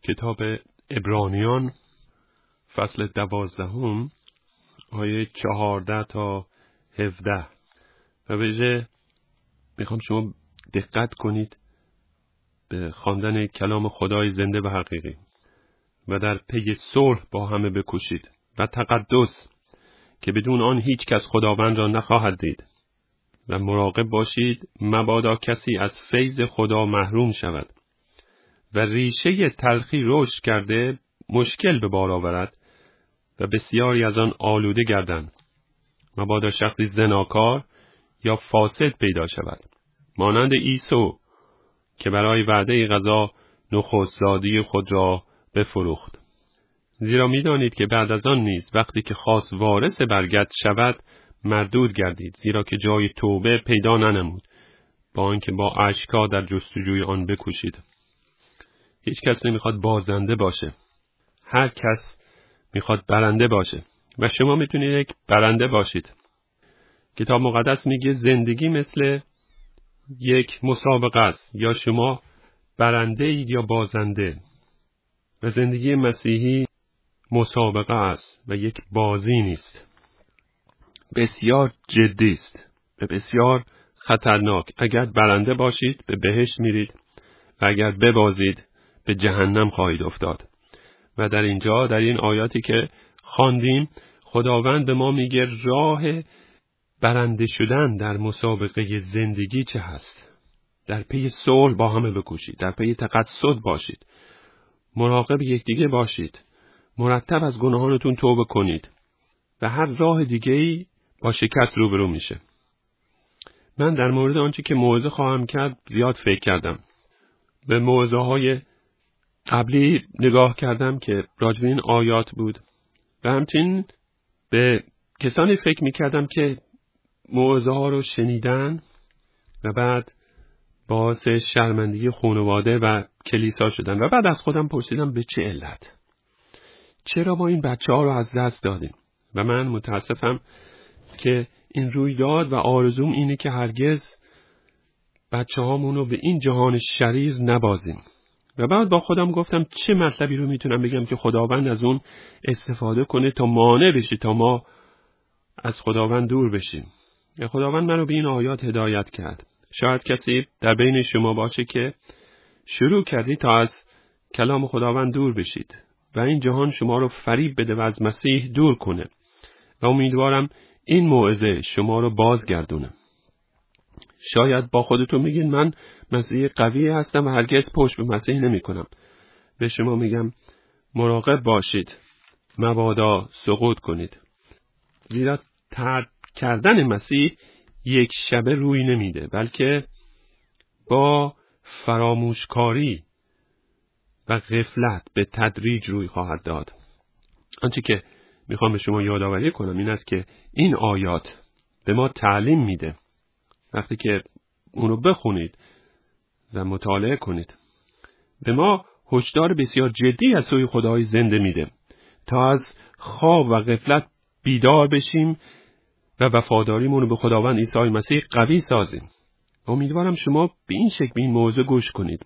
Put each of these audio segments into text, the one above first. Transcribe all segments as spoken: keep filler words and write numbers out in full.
کتاب عبرانیان فصل دوازدهم آیه چهارده تا هفده و ویژه میخوام شما دقت کنید به خواندن کلام خدای زنده و حقیقی و در پی صلح با همه بکوشید و تقدس که بدون آن هیچ کس خداوند را نخواهد دید و مراقب باشید مبادا کسی از فیض خدا محروم شود و ریشه تلخی رشد کرده مشکل به بار آورد و بسیاری از آن آلوده گردند. مبادا شخصی زناکار یا فاسد پیدا شود مانند عیسی که برای وعده غذا نخست زادی خود را بفروخت. زیرا می‌دانید که بعد از آن نیز وقتی که خواست وارث برگت شود مردود گردید، زیرا که جای توبه پیدا ننمود با آنکه با اشک‌ها در جستجوی آن بکوشید. هیچ کس نمیخواد بازنده باشه، هر کس میخواد برنده باشه و شما میتونید یک برنده باشید. کتاب مقدس میگه زندگی مثل یک مسابقه است، یا شما برنده اید یا بازنده. و زندگی مسیحی مسابقه است و یک بازی نیست. بسیار جدی است و بسیار خطرناک. اگر برنده باشید به بهشت میرید و اگر ببازید به جهنم خواهید افتاد. و در اینجا در این آیاتی که خواندیم خداوند به ما میگه راه برنده شدن در مسابقه زندگی چه هست. در پی صلح با همه بکوشید، در پی تقدس باشید، مراقب یکدیگه باشید، مرتب از گناهانتون توبه کنید و هر راه دیگه‌ای با شکست روبرو میشه. من در مورد آنچه که موعظه خواهم کرد زیاد فکر کردم. به موعظه های قبلی نگاه کردم که راجع به این آیات بود و همچنین به کسانی فکر میکردم که موعظه ها رو شنیدن و بعد باعث شرمندگی خانواده و کلیسا شدن و بعد از خودم پرسیدم به چه علت؟ چرا ما این بچه ها رو از دست دادیم؟ و من متاسفم که این رویداد و آرزوم اینه که هرگز بچه هامون رو به این جهان شریر نبازیم. و بعد با خودم گفتم چه مطلبی رو میتونم بگم که خداوند از اون استفاده کنه تا مانع بشه تا ما از خداوند دور بشیم. خداوند منو به این آیات هدایت کرد. شاید کسی در بین شما باشه که شروع کردی تا از کلام خداوند دور بشید و این جهان شما رو فریب بده و از مسیح دور کنه و امیدوارم این موعظه شما رو بازگردونه. شاید با خودتون میگین من مسیح قوی هستم و هرگز پشت به مسیح نمی کنم. به شما میگم مراقب باشید مبادا سقوط کنید، زیرا ترک کردن مسیح یک شبه روی نمیده بلکه با فراموشکاری و غفلت به تدریج روی خواهد داد. آنچه که میخوام به شما یادآوری کنم این است که این آیات به ما تعلیم میده. وقتی که اونو بخونید و مطالعه کنید به ما هشدار بسیار جدی از سوی خدای زنده میده تا از خواب و غفلت بیدار بشیم و وفاداریمون رو به خداوند عیسی مسیح قوی سازیم. امیدوارم شما به این شکل به این موضوع گوش کنید.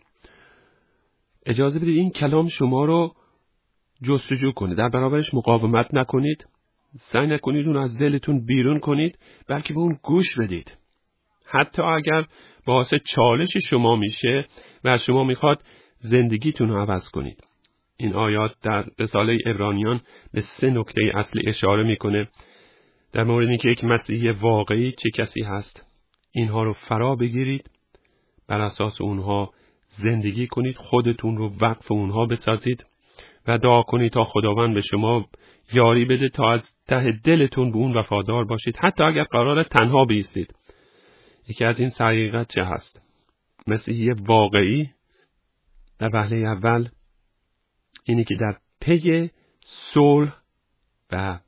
اجازه بدید این کلام شما رو جستجو کنه، در برابرش مقاومت نکنید، سعی نکنید اون از دلتون بیرون کنید، بلکه به اون گوش بدید. حتی اگر باعث چالش شما میشه و شما میخواد زندگیتون رو عوض کنید. این آیات در رساله عبرانیان به سه نکته اصلی اشاره میکنه در مورد اینکه یک مسیحی واقعی چه کسی هست. اینها رو فرا بگیرید، بر اساس اونها زندگی کنید، خودتون رو وقف اونها بسازید و دعا کنید تا خداوند به شما یاری بده تا از ته دلتون به اون وفادار باشید، حتی اگر قراره تنها بایستید. یکی از این حقیقت چه هست؟ مسیحی واقعی در وهله اول اینی که در پی صلح و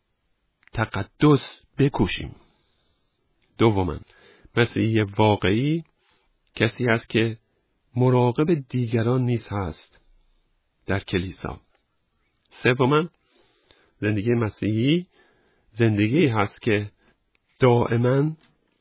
تقدس بکوشیم. دوما مسیحی واقعی کسی هست که مراقب دیگران نیز هست در کلیسا. سوما زندگی مسیحی زندگی هست که دائما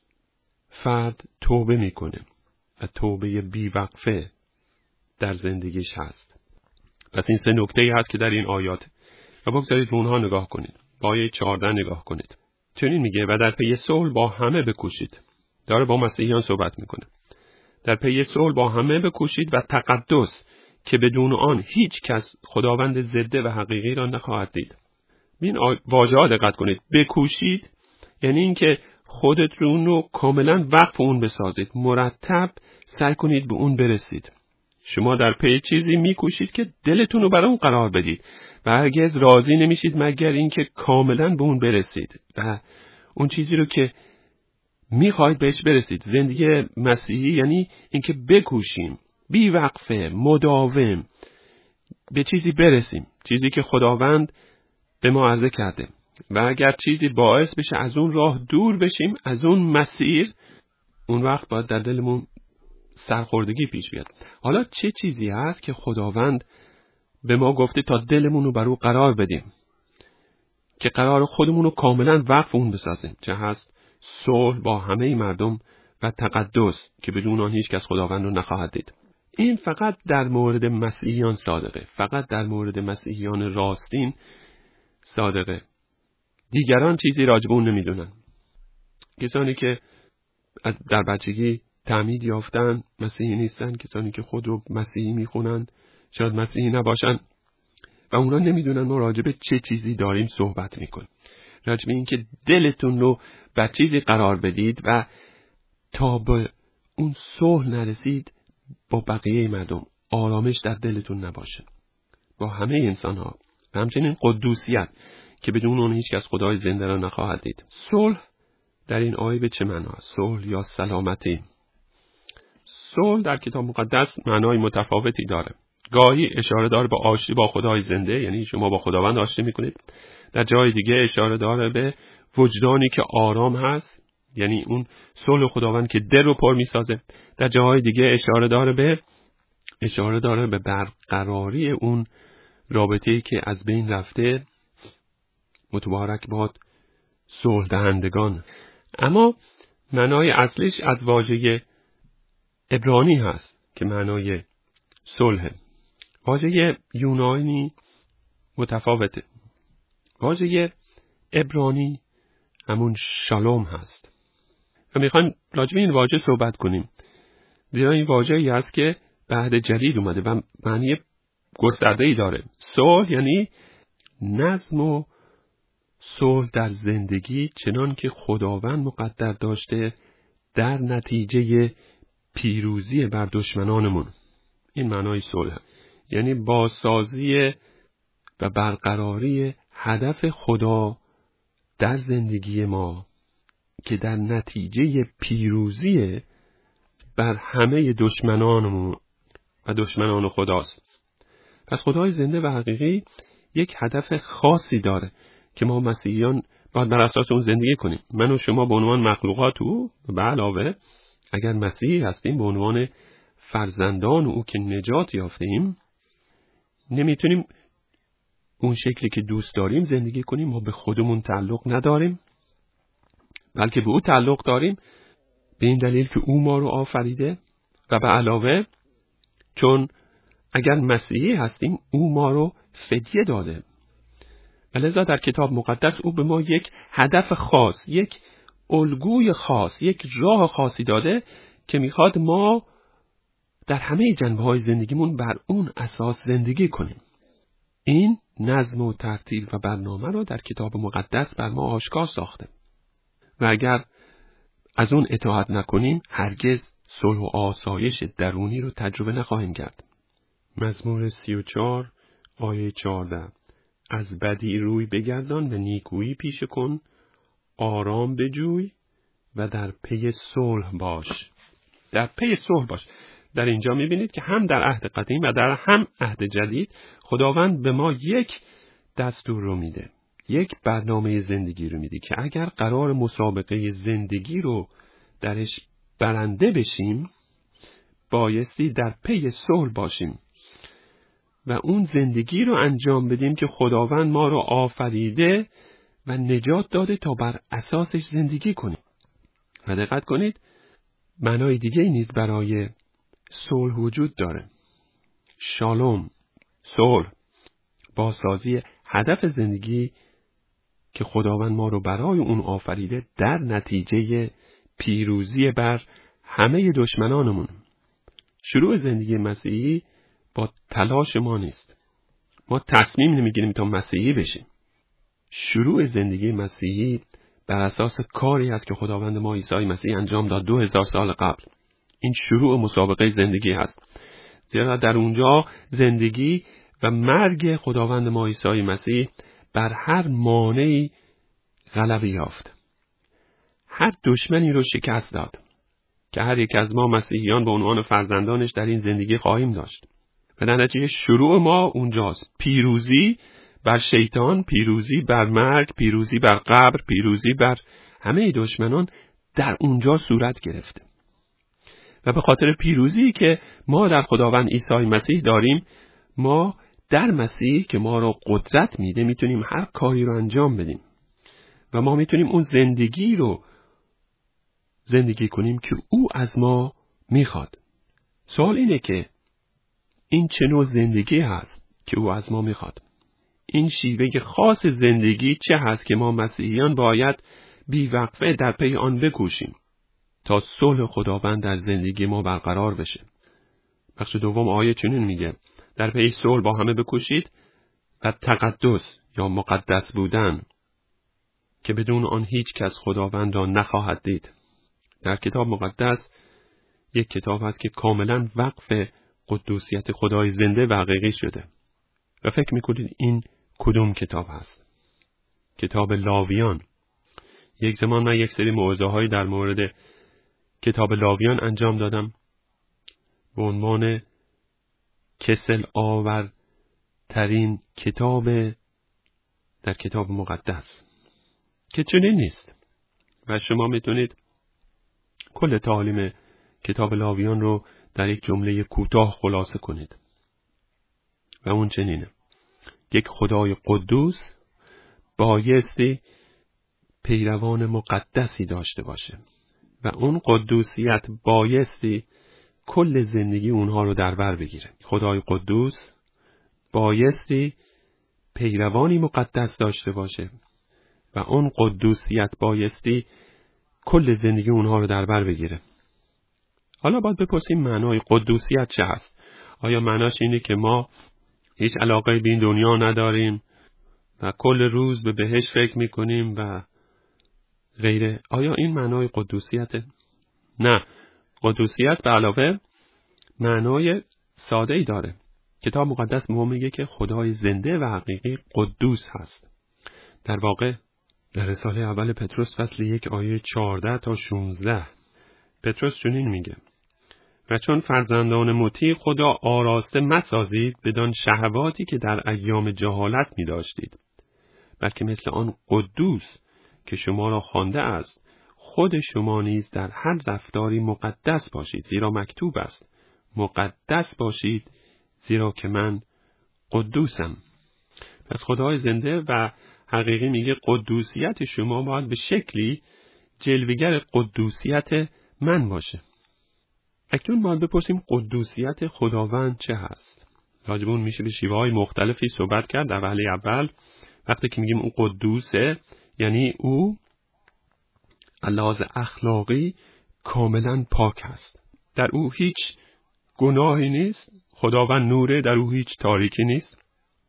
فرد توبه میکنه و توبه بیوقفه در زندگیش هست. پس این سه نکته‌ای هست که در این آیات و بگذارید به اونها نگاه کنید. با آیه چهارده نگاه کنید. چنین میگه و در پی صلح با همه بکوشید. داره با مسیحیان صحبت میکنه. در پی صلح با همه بکوشید و تقدس که بدون آن هیچ کس خداوند زنده و حقیقی را نخواهد دید. این واژه ها دقت کنید. بکوشید یعنی اینکه خودتون رو کاملا وقف اون بسازید. مرتب سعی کنید به اون برسید. شما در پی چیزی میکوشید که دلتون رو برای اون قرار بدید و هرگز راضی نمیشید مگر اینکه کاملا به اون برسید و اون چیزی رو که میخواید بهش برسید. زندگی مسیحی یعنی اینکه بکوشیم بی وقفه مداوم به چیزی برسیم، چیزی که خداوند به ما عرضه کرده و اگر چیزی باعث بشه از اون راه دور بشیم، از اون مسیر، اون وقت باید در دلمون سرخوردگی پیش بیاد. حالا چه چیزی هست که خداوند به ما گفته تا دلمون رو بر او قرار بدیم که قرار خودمون رو کاملا وقف اون بسازیم؟ چه هست؟ صلح با همه مردم و تقدس که بدون آن هیچ کس خداوند رو نخواهد دید. این فقط در مورد مسیحیان صادقه، فقط در مورد مسیحیان راستین صادقه. دیگران چیزی راجب اون نمیدونن. کسانی که در بچگی تعمید یافتن مسیحی نیستن، کسانی که خود رو مسیحی میخونن شاید مسیحی نباشن و اونا نمیدونن ما راجب چه چیزی داریم صحبت میکنیم. راجب این که دلتون رو بر چیزی قرار بدید و تا به اون صلح نرسید با بقیه مردم آرامش در دلتون نباشه با همه انسان ها و همچنین قدوسیت که بدون اون هیچ کس خدای زنده را نخواهد دید. صلح در این آیه به چه معنا است؟ صلح یا سلامتی. صلح در کتاب مقدس معنای متفاوتی داره. گاهی اشاره داره به آشتی با خدای زنده، یعنی شما با خداوند آشتی میکنید. در جای دیگه اشاره داره به وجدانی که آرام هست، یعنی اون صلح خداوند که دل رو پر میسازه. در جای دیگه اشاره داره به اشاره داره به برقراری اون رابطه‌ای که از بین رفته. متبارک باد صلح دهندگان. اما معنای اصلیش از واژه عبرانی هست که معنای صلح. واژه یونانی متفاوته. واژه عبرانی همون شالوم هست و میخوایم راجع به این واژه صحبت کنیم، زیرا این واژه‌ای هست که به عهد جدید اومده و معنی گسترده‌ای داره. صلح یعنی نظم و صلح در زندگی چنان که خداوند مقدر داشته در نتیجه پیروزی بر دشمنانمون. این معنای صلح، یعنی بازسازی و برقراری هدف خدا در زندگی ما که در نتیجه پیروزی بر همه دشمنانمون و دشمنان خداست. پس خدای زنده و حقیقی یک هدف خاصی داره که ما مسیحیان باید بر اساس اون زندگی کنیم. من و شما به عنوان مخلوقات او به علاوه اگر مسیحی هستیم به عنوان فرزندان او که نجات یافتیم نمیتونیم اون شکلی که دوست داریم زندگی کنیم. ما به خودمون تعلق نداریم بلکه به او تعلق داریم، به این دلیل که او ما رو آفریده و به علاوه چون اگر مسیحی هستیم او ما رو فدیه داده و لذا در کتاب مقدس او به ما یک هدف خاص، یک الگوی خاص، یک راه خاصی داده که میخواد ما در همه جنبه‌های زندگیمون بر اون اساس زندگی کنیم. این نظم و ترتیب و برنامه رو در کتاب مقدس بر ما آشکار ساخته و اگر از اون اطاعت نکنیم هرگز صلح و آسایش درونی رو تجربه نخواهیم کرد. مزمور سی و چهار آیه چهارده: از بدی روی بگردان و نیکویی پیشه کن، آرام بجوی و در پی صلح باش. در پی صلح باش. در اینجا میبینید که هم در عهد قدیم و در هم عهد جدید خداوند به ما یک دستور رو میده، یک برنامه زندگی رو میده که اگر قرار مسابقه زندگی رو درش برنده بشیم بایستی در پی صلح باشیم و اون زندگی رو انجام بدیم که خداوند ما رو آفریده و نجات داده تا بر اساسش زندگی کنیم. و دقت کنید معنای دیگه نیز برای صلح وجود داره. شالوم، صلح، بازسازی هدف زندگی که خداوند ما رو برای اون آفریده در نتیجه پیروزی بر همه دشمنانمون. شروع زندگی مسیحی با تلاش ما نیست. ما تصمیم نمیگیریم تا مسیحی بشیم. شروع زندگی مسیحی بر اساس کاری است که خداوند ما عیسی مسیح انجام داد دو هزار سال قبل. این شروع مسابقه زندگی هست. زیرا در اونجا زندگی و مرگ خداوند ما عیسی مسیح بر هر مانعی غلبه یافت. هر دشمنی رو شکست داد که هر یک از ما مسیحیان به عنوان فرزندانش در این زندگی خواهیم داشت. و در نتیجه شروع ما اونجاست. پیروزی بر شیطان، پیروزی بر مرگ، پیروزی بر قبر، پیروزی بر همه دشمنان در اونجا صورت گرفته. و به خاطر پیروزی که ما در خداوند عیسی مسیح داریم، ما در مسیح که ما رو قدرت میده میتونیم هر کاری رو انجام بدیم و ما میتونیم اون زندگی رو زندگی کنیم که او از ما میخواد. سوال اینه که این چه نوع زندگی هست که او از ما میخواد؟ این شیوه خاص زندگی چه هست که ما مسیحیان باید بیوقفه در پی آن بکوشیم تا صلح خداوند در زندگی ما برقرار بشه؟ بخش دوم آیه چنین میگه: در پی صلح با همه بکوشید و تقدس یا مقدس بودن که بدون آن هیچ کس خداوند را نخواهد دید. در کتاب مقدس یک کتاب هست که کاملا وقف قدوسیت خدای زنده و حقیقی شده. و فکر میکنید این کدوم کتاب هست؟ کتاب لاویان. یک زمان من یک سری موعظه هایی در مورد کتاب لاویان انجام دادم به عنوان کسل آور ترین کتاب در کتاب مقدس، که چنین نیست. و شما میتونید کل تعالیم کتاب لاویان رو در یک جمله کوتاه خلاصه کنید و اون چنینه: یک خدای قدوس بایستی پیروان مقدسی داشته باشه و اون قدوسیت بایستی کل زندگی اونها رو در بر بگیره. خدای قدوس بایستی پیروانی مقدس داشته باشه و اون قدوسیت بایستی کل زندگی اونها رو در بر بگیره. حالا باید بپرسیم معنای قدوسیت چه هست؟ آیا معناش اینه که ما هیچ علاقه به این دنیا نداریم و کل روز به بهشت فکر میکنیم و غیره؟ آیا این معنای قدوسیته؟ نه، قدوسیت به علاوه معنای ساده ای داره. کتاب مقدس به ما میگه که خدای زنده و حقیقی قدوس هست. در واقع در رساله اول پتروس فصل یک آیه چهارده تا شانزده پتروس چنین میگه: و چون فرزندان مطیع خدا آراسته مسازید بدان شهواتی که در ایام جهالت می داشتید، بلکه مثل آن قدوس که شما را خوانده است خود شما نیز در هر رفتاری مقدس باشید، زیرا مکتوب است مقدس باشید زیرا که من قدوسم. پس خدای زنده و حقیقی میگه قدوسیت شما باید به شکلی جلوگر قدوسیت من باشه. اکنون باید بپرسیم قدوسیت خداوند چه هست؟ راجب اون میشه به شیوه‌های مختلفی صحبت کرد. در وهله اول وقتی که میگیم اون قدوسه، یعنی او لحاظ اخلاقی کاملا پاک است. در او هیچ گناهی نیست. خداوند نوره، در او هیچ تاریکی نیست.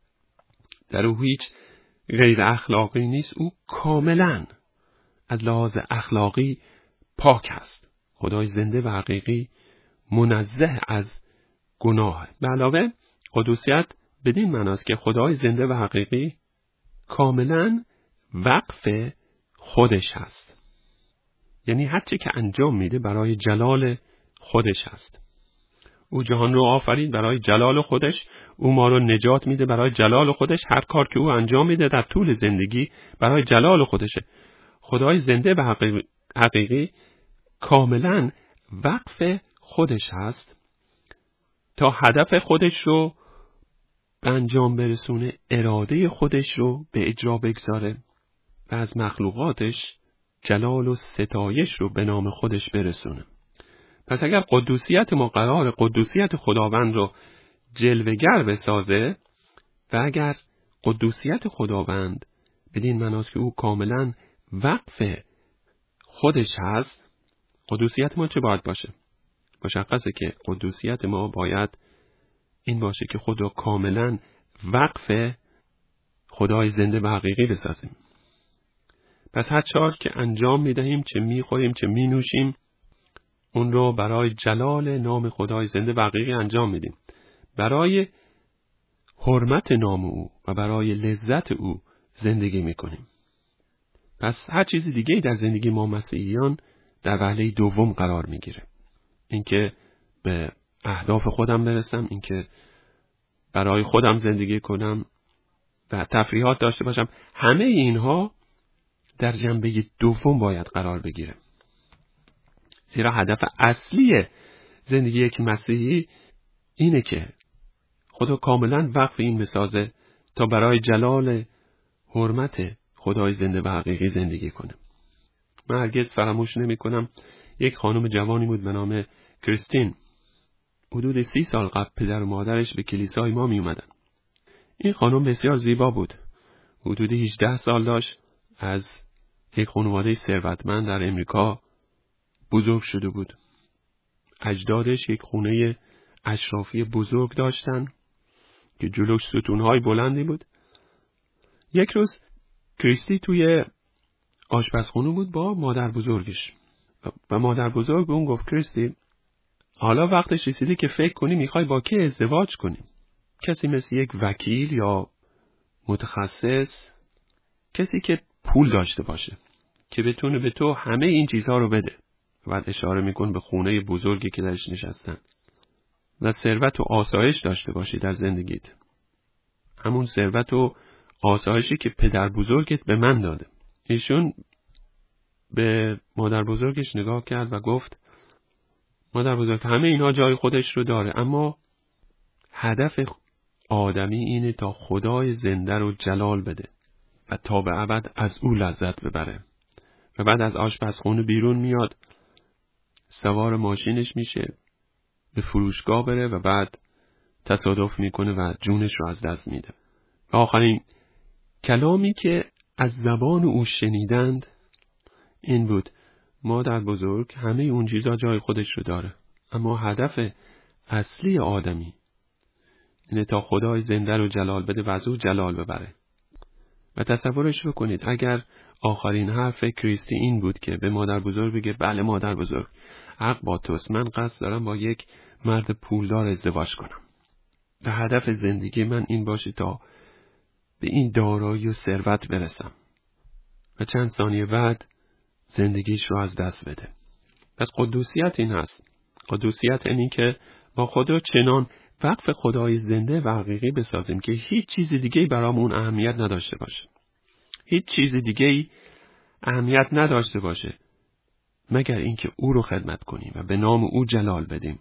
در او هیچ غیر اخلاقی نیست. او کاملا از لحاظ اخلاقی پاک است. خدای زنده و حقیقی منزه از گناه. به علاوه قدوسیت بدین معناست که خدای زنده و حقیقی کاملا وقف خودش هست. یعنی هر چی که انجام میده برای جلال خودش هست. او جهان رو آفرید برای جلال خودش. او ما رو نجات میده برای جلال خودش. هر کار که او انجام میده در طول زندگی برای جلال خودشه. خدای زنده و حقیقی, حقیقی کاملا وقف خودش هست تا هدف خودش رو به انجام برسونه، اراده خودش رو به اجرا بگذاره و از مخلوقاتش جلال و ستایش رو به نام خودش برسونه. پس اگر قدوسیت ما قرار قدوسیت خداوند رو جلوگر بسازه، و اگر قدوسیت خداوند بدین معناست که او کاملا وقف خودش هست، قدوسیت ما چه باید باشه؟ مشخصه که قدوسیت ما باید این باشه که خدا کاملا وقف خدای زنده و حقیقی بسازیم. پس هر چار که انجام میدهیم، چه میخوریم چه مینوشیم، اون رو برای جلال نام خدای زنده و حقیقی انجام میدیم، برای حرمت نام او و برای لذت او زندگی میکنیم. پس هر چیز دیگه در زندگی ما مسیحیان در وهله دوم قرار میگیره. اینکه به اهداف خودم برسم، اینکه برای خودم زندگی کنم و تفریحات داشته باشم، همه اینها در جنبه دوم باید قرار بگیره. زیرا هدف اصلی زندگی یک مسیحی اینه که خدا کاملا وقف این بسازه تا برای جلال حرمت خدای زنده و حقیقی زندگی کنه. من هرگز فراموش نمی کنم یک خانم جوانی بود به نام کریستین. حدود سی سال قبل پدر و مادرش به کلیسای ما می اومدن. این خانم بسیار زیبا بود. حدود هجده سال داشت. از یک خانواده ثروتمند در امریکا بزرگ شده بود. اجدادش یک خونه اشرافی بزرگ داشتن که جلوش ستونهای بلندی بود. یک روز کریستی توی آشپزخونه بود با مادر بزرگش و مادر بزرگ به اون گفت کریستی، حالا وقتش رسیده که فکر کنی میخوای با کی ازدواج کنی. کسی مثل یک وکیل یا متخصص، کسی که پول داشته باشه که بتونه به تو همه این چیزها رو بده. بعد اشاره میکن به خونه بزرگی که درش نشستن. و ثروت و آسایش داشته باشی در زندگیت، همون ثروت و آسایشی که پدر بزرگت به من داده. ایشون به مادر بزرگش نگاه کرد و گفت مادر بزرگ، همه اینها جای خودش رو داره، اما هدف آدمی اینه تا خدای زنده رو جلال بده و تا به ابد از او لذت ببره. و بعد از آشپزخونه بیرون میاد، سوار ماشینش میشه، به فروشگاه بره و بعد تصادف میکنه و جونش رو از دست میده. و آخرین کلامی که از زبان او شنیدند این بود: مادر بزرگ، همه اون چیزا جای خودش رو داره، اما هدف اصلی آدمی اینه تا خدای زنده رو جلال بده و از او جلال ببره. و تصورش بکنید اگر آخرین حرف کریستی این بود که به مادر بزرگ بگه بله مادر بزرگ، حق با توست، من قصد دارم با یک مرد پولدار ازدواج کنم و هدف زندگی من این باشه تا به این دارایی و ثروت برسم، و چند ثانیه بعد زندگیش رو از دست بده. پس قدوسیت این هست. قدوسیت اینی که با خدا چنان وقف خدای زنده و حقیقی بسازیم که هیچ چیز دیگه‌ای برامون اهمیت نداشته باشه. هیچ چیز دیگه‌ای اهمیت نداشته باشه مگر اینکه او رو خدمت کنیم و به نام او جلال بدیم.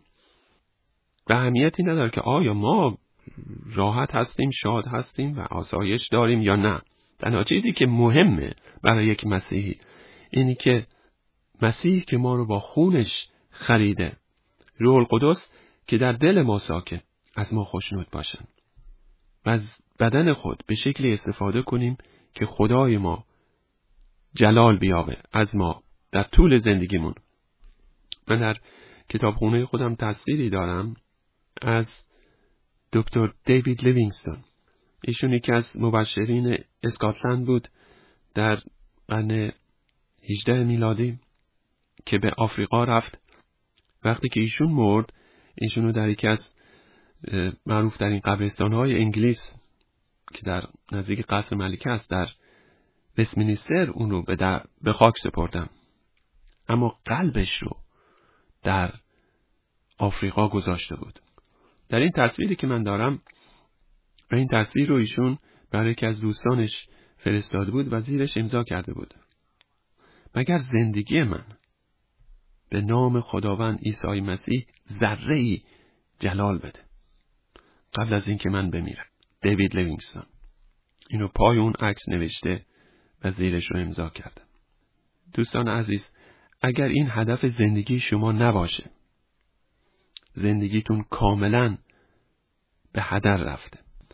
و اهمیتی نداره که آیا ما راحت هستیم، شاد هستیم و آسایش داریم یا نه. تنها چیزی که مهمه برای یک مسیحی اینی که مسیح که ما رو با خونش خریده، روح القدس که در دل ما ساکن، از ما خوشنود باشن و از بدن خود به شکلی استفاده کنیم که خدای ما جلال بیابه از ما در طول زندگیمون. من در کتابخونه خودم تصویری دارم از دکتر دیوید لیوینگستون. ایشون یکی از مبشرین اسکاتلند بود در قرن هجدهم میلادی که به آفریقا رفت. وقتی که ایشون مرد، ایشونو در یکی از معروف در این قبرستان‌های انگلیس که در نزدیک قصر ملکه است در وستمینستر اون رو به, به خاک سپردن، اما قلبش رو در آفریقا گذاشته بود. در این تصویری که من دارم، و این تصویر رو ایشون برای یکی از دوستانش فرستاده بود و زیرش امضا کرده بود: مگر زندگی من به نام خداوند عیسی مسیح ذره‌ای جلال بده قبل از اینکه من بمیرم. دیوید لیوینگستون اینو پای اون عکس نوشته و زیرش رو امضا کرده. دوستان عزیز، اگر این هدف زندگی شما نباشه، زندگیتون کاملا به هدر رفته.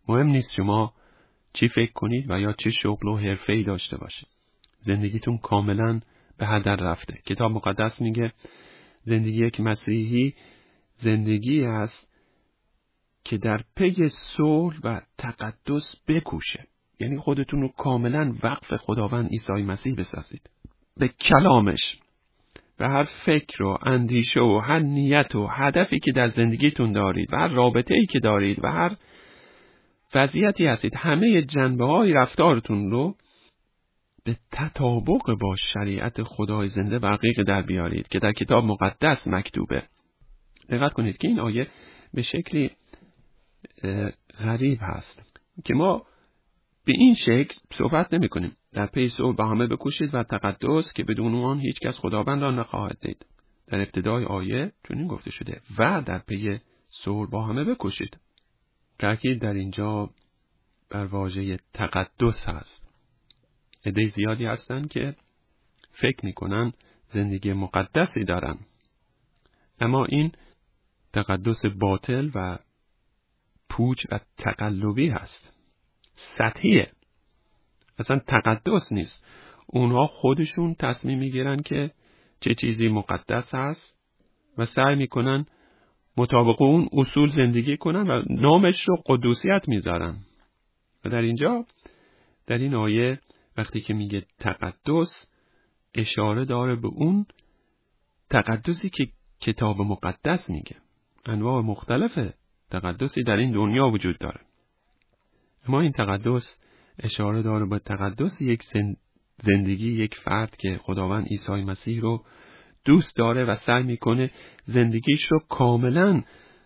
مهم نیست شما چی فکر کنید و یا چه شغل و حرفه‌ای داشته باشید. زندگیتون کاملا به هدر رفته. کتاب مقدس میگه زندگی یک مسیحی زندگی است که در پی صلح و تقدس بکوشه. یعنی خودتون رو کاملا وقف خداوند عیسی مسیح بسازید. به کلامش و هر فکر و اندیشه و هر نیت و هدفی که در زندگیتون دارید و هر رابطه‌ای که دارید و هر وضعیتی هستید، همه جنبه‌های رفتارتون رو به تطابق با شریعت خدای زنده و حقیقی در بیارید که در کتاب مقدس مکتوبه. دقت کنید که این آیه به شکلی غریب هست که ما به این شکل صحبت نمی کنیم. در پی صلح با همه بکوشید و تقدس که بدون آن هیچ کس خداوند را نخواهد دید. در ابتدای آیه چنین گفته شده و در پی صلح با همه بکوشید. تأکید در اینجا بر واژه تقدس هست. عده زیادی هستند که فکر میکنن زندگی مقدسی دارن، اما این تقدس باطل و پوچ و تقلبی هست، سطحیه، اصلا تقدس نیست. اونها خودشون تصمیم میگیرن که چه چیزی مقدس هست و سعی میکنن مطابق اون اصول زندگی کنن و نامش رو قدوسیت میذارن. و در اینجا در این آیه وقتی که میگه تقدس، اشاره داره به اون تقدسی که کتاب مقدس میگه. انواع مختلف تقدسی در این دنیا وجود داره، اما این تقدس اشاره داره به تقدس یک زندگی یک فرد که خداوند عیسی مسیح رو دوست داره و سعی میکنه زندگیش رو کاملا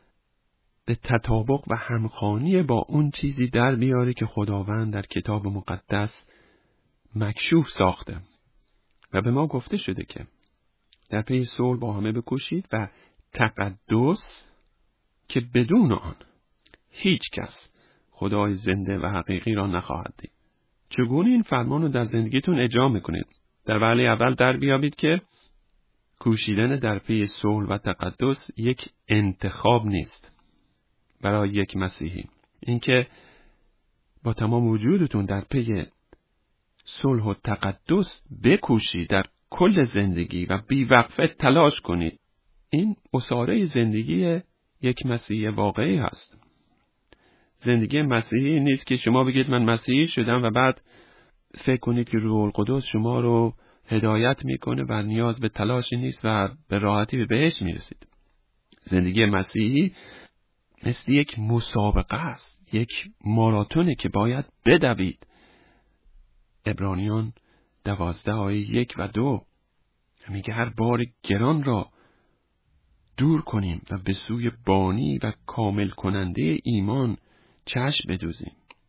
به تطابق و همخوانی با اون چیزی در بیاره که خداوند در کتاب مقدس مکشوف ساخته. و به ما گفته شده که در پی صلح با همه بکوشید و تقدس که بدون آن هیچ کس خدای زنده و حقیقی را نخواهد دید. چگونه این فرمان رو در زندگیتون اجرا میکنید؟ در وهله اول در بیابید که کوشیدن در پی صلح و تقدس یک انتخاب نیست برای یک مسیحی. اینکه با تمام وجودتون در پی صلح و تقدس بکوشید، در کل زندگی و بیوقفه تلاش کنید، این اساره زندگی یک مسیحی واقعی هست. زندگی مسیحی نیست که شما بگید من مسیحی شدم و بعد فکر کنید که روح القدس شما رو هدایت میکنه و نیاز به تلاشی نیست و به راحتی به بهشت میرسید. زندگی مسیحی مثل یک مسابقه است، یک ماراتونه که باید بدوید. عبرانیان دوازده آیه یک و دو میگه هر بار گران را دور کنیم و به سوی بانی و کامل کننده ایمان چشم بدوزیم.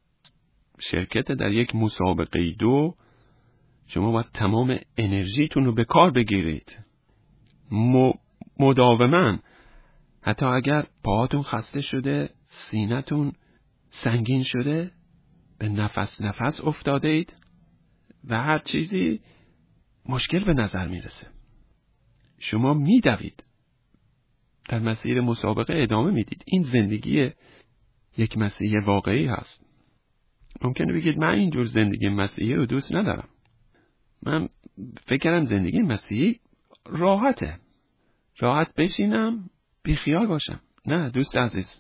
شرکت در یک مسابقه دو، شما باید تمام انرژیتون رو به کار بگیرید م... مداوما. حتی اگر پاهاتون خسته شده، سینه‌تون سنگین شده، به نفس نفس افتاده اید و هر چیزی مشکل به نظر میرسه، شما میدوید، در مسیر مسابقه ادامه میدید. این زندگی یک مسیحی واقعی هست. ممکنه بگید من اینجور زندگی مسیحی رو دوست ندارم، من فکر کردم زندگی مسیحی راحته، راحت بشینم بیخیال باشم. نه دوست عزیز،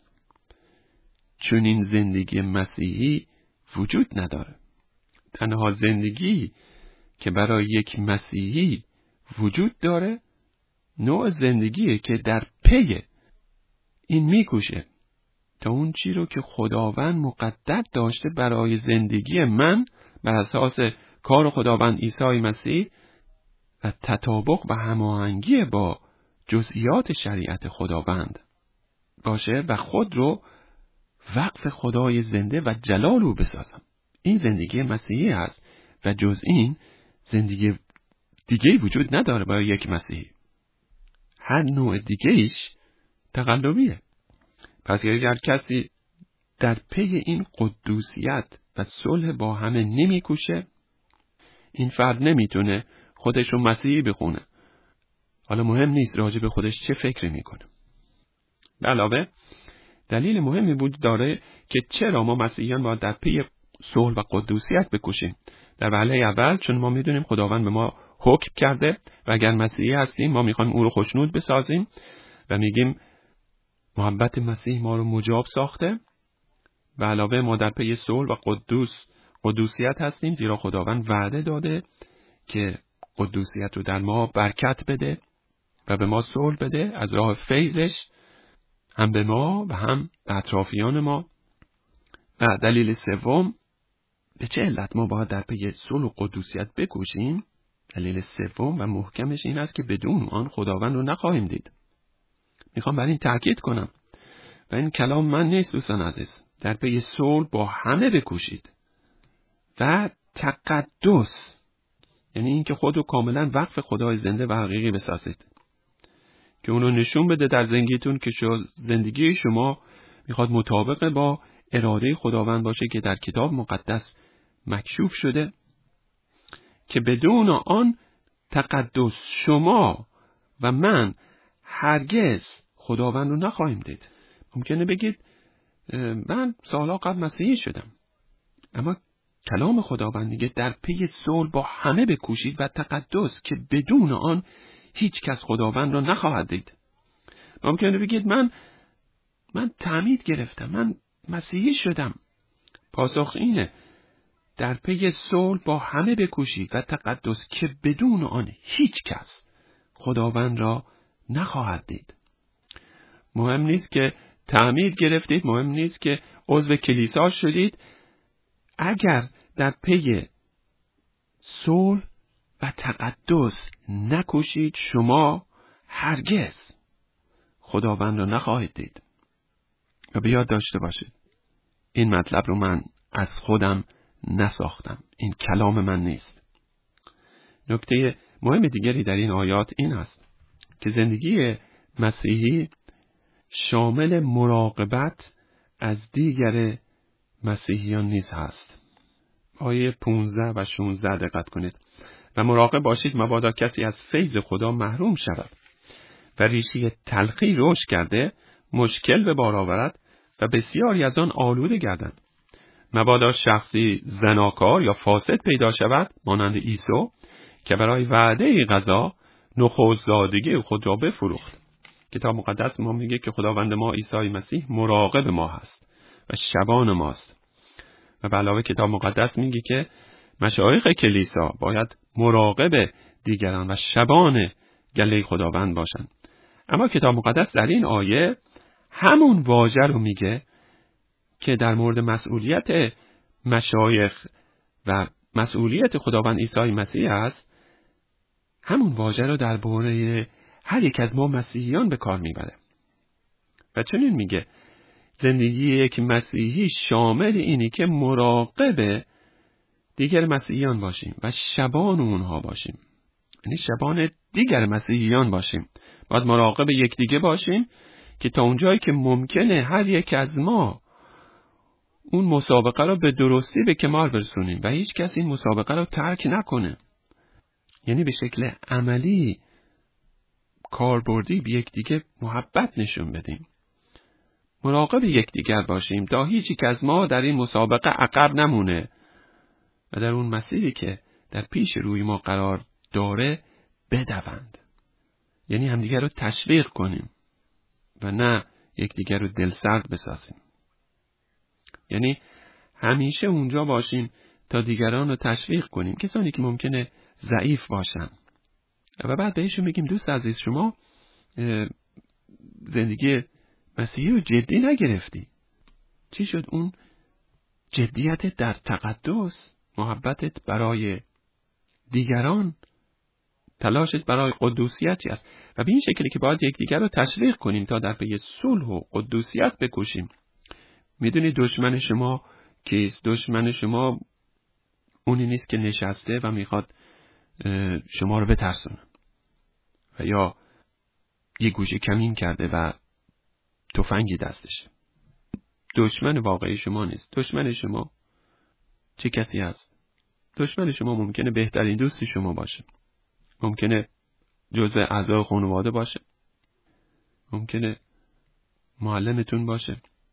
چون این زندگی مسیحی وجود نداره. تنها زندگی که برای یک مسیحی وجود داره نوع زندگیه که در پی این میکوشه تا اون چی رو که خداوند مقدر داشته برای زندگی من بر اساس کار خداوند عیسی مسیح و تطابق و هماهنگی با جزئیات شریعت خداوند باشه و خود رو وقف خدای زنده و جلال او بسازم. این زندگی مسیحی هست و جز این زندگی دیگه وجود نداره برای یک مسیحی. هر نوع دیگه ایش تقلبیه. پس اگر کسی در پی این قدوسیت و صلح با همه نمی کوشه، این فرد نمیتونه خودش رو مسیحی بخونه. حالا مهم نیست راجع به خودش چه فکری میکنه. به علاوه دلیل مهمی بود داره که چرا ما مسیحیان باید در پی صلح و قدوسیت بکوشیم. در وهله اول چون ما میدونیم خداوند به ما حکم کرده و اگر مسیحی هستیم ما میخوایم او رو خوشنود بسازیم و میگیم محبت مسیح ما رو مجاب ساخته و علاوه ما در پی صلح و قدوس قدوسیت هستیم، زیرا خداوند وعده داده که قدوسیت رو در ما برکت بده و به ما صلح بده از راه فیضش، هم به ما و هم به اطرافیان ما. و دلیل سوم، به چه علت ما باید در پی صلح و قدوسیت بکوشیم؟ دلیل سوم و محکمش این است که بدون آن خداوند رو نخواهیم دید. میخوام بر این تاکید کنم و این کلام من نیست دوستان عزیز. در پی صلح با همه بکوشید و تقدس، یعنی این که خود رو کاملا وقف خدای زنده و حقیقی بسازید که اونو نشون بده در زندگیتون که زندگی شما میخواد مطابق با اراده خداوند باشه که در کتاب مقدس مکشوف شده، که بدون آن تقدس شما و من هرگز خداوند رو نخواهیم دید. ممکنه بگید من سالها قبل مسیحی شدم، اما کلام خداوند میگه در پی صلح با همه بکوشید و تقدس که بدون آن هیچ کس خداوند را نخواهد دید. ممکنه بگید من من تعمید گرفتم، من مسیحی شدم. پاسخ اینه در پی صلح با همه بکوشید و تقدس که بدون آن هیچ کس خداوند را نخواهد دید. مهم نیست که تعمید گرفتید، مهم نیست که عضو کلیسا شدید، اگر در پی صلح و تقدس نکوشید شما هرگز خداوند را نخواهید دید. و بیاد داشته باشید این مطلب رو من از خودم نساختم، این کلام من نیست. نکته مهم دیگری در این آیات این است که زندگی مسیحی شامل مراقبت از دیگر مسیحیان نیز هست. آیه پانزده و شانزده دقت کنید. و مراقب باشید مبادا کسی از فیض خدا محروم شود و ریشه تلخی رشد کرده مشکل به بار آورد و بسیاری از آن آلوده گردند. مبادا شخصی زناکار یا فاسد پیدا شود مانند عیسی که برای وعده غذا نخست‌زادگی خود را بفروخت. کتاب مقدس ما میگه که خداوند ما عیسی مسیح مراقب ما هست و شبان ماست. و به علاوه کتاب مقدس میگه که مشایخ کلیسا باید مراقب دیگران و شبان گله خداوند باشند. اما کتاب مقدس در این آیه همون واژه رو میگه که در مورد مسئولیت مشایخ و مسئولیت خداوند عیسی مسیح است، همون واژه رو درباره هر یک از ما مسیحیان به کار میبره. و چنین میگه زندگی یک مسیحی شامل اینی که مراقب دیگر مسیحیان باشیم و شبان اونها باشیم، یعنی شبان دیگر مسیحیان باشیم. باید مراقب یکدیگه باشیم که تا اونجایی که ممکنه هر یک از ما اون مسابقه رو به درستی به کمال برسونیم و هیچ کس این مسابقه رو ترک نکنه. یعنی به شکل عملی کاربردی به یکدیگه محبت نشون بدیم، مراقب یکدیگر باشیم تا هیچ یک از ما در این مسابقه عقب نمونه و در اون مسیری که در پیش روی ما قرار داره بدوند. یعنی همدیگر رو تشویق کنیم و نه یکدیگر رو دلسرد بسازیم. یعنی همیشه اونجا باشیم تا دیگران رو تشویق کنیم، کسانی که ممکنه ضعیف باشن و بعد بهشون میگیم دوست عزیز شما زندگی مسیحی رو جدی نگرفتی. چی شد؟ اون جدیت در تقدس، محبتت برای دیگران، تلاشت برای قدوسیت چی است؟ و به این شکلی که باید یکدیگر رو تشویق کنیم تا در پی صلح و قدوسیت بکوشیم. میدونی دشمن شما کیست؟ دشمن شما اونی نیست که نشسته و میخواد شما رو بترسونه و یا یه گوشه کمین کرده و تفنگی دستشه. دشمن واقعی شما نیست. دشمن شما چه کسی هست؟ دشمن شما ممکنه بهترین دوستی شما باشه، ممکنه جزء اعضای خانواده باشه، ممکنه معلمتون باشه،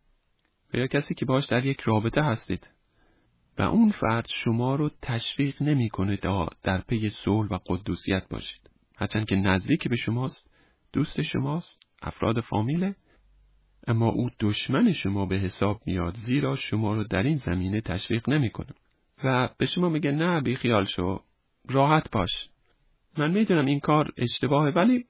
و یا کسی که باش در یک رابطه هستید و اون فرد شما رو تشویق نمی‌کنه تا در پی صلح و قدوسیت باشید، هرچند که نزدیک به شماست، دوست شماست، افراد فامیله، اما او دشمن شما به حساب میاد، زیرا شما رو در این زمینه تشویق نمی‌کنه و به شما میگه نه بی خیال شو، راحت باش، من میدونم این کار اشتباهه ولی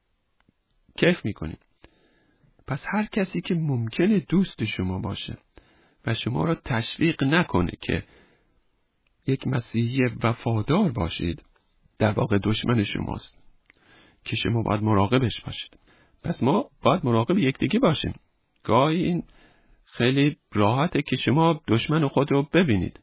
کیف میکنی. پس هر کسی که ممکنه دوست شما باشه و شما را تشویق نکنه که یک مسیحی وفادار باشید، در واقع دشمن شماست که شما باید مراقبش باشید. پس ما باید مراقب یکدیگه باشیم. گاهی این خیلی راحته که شما دشمن خود رو ببینید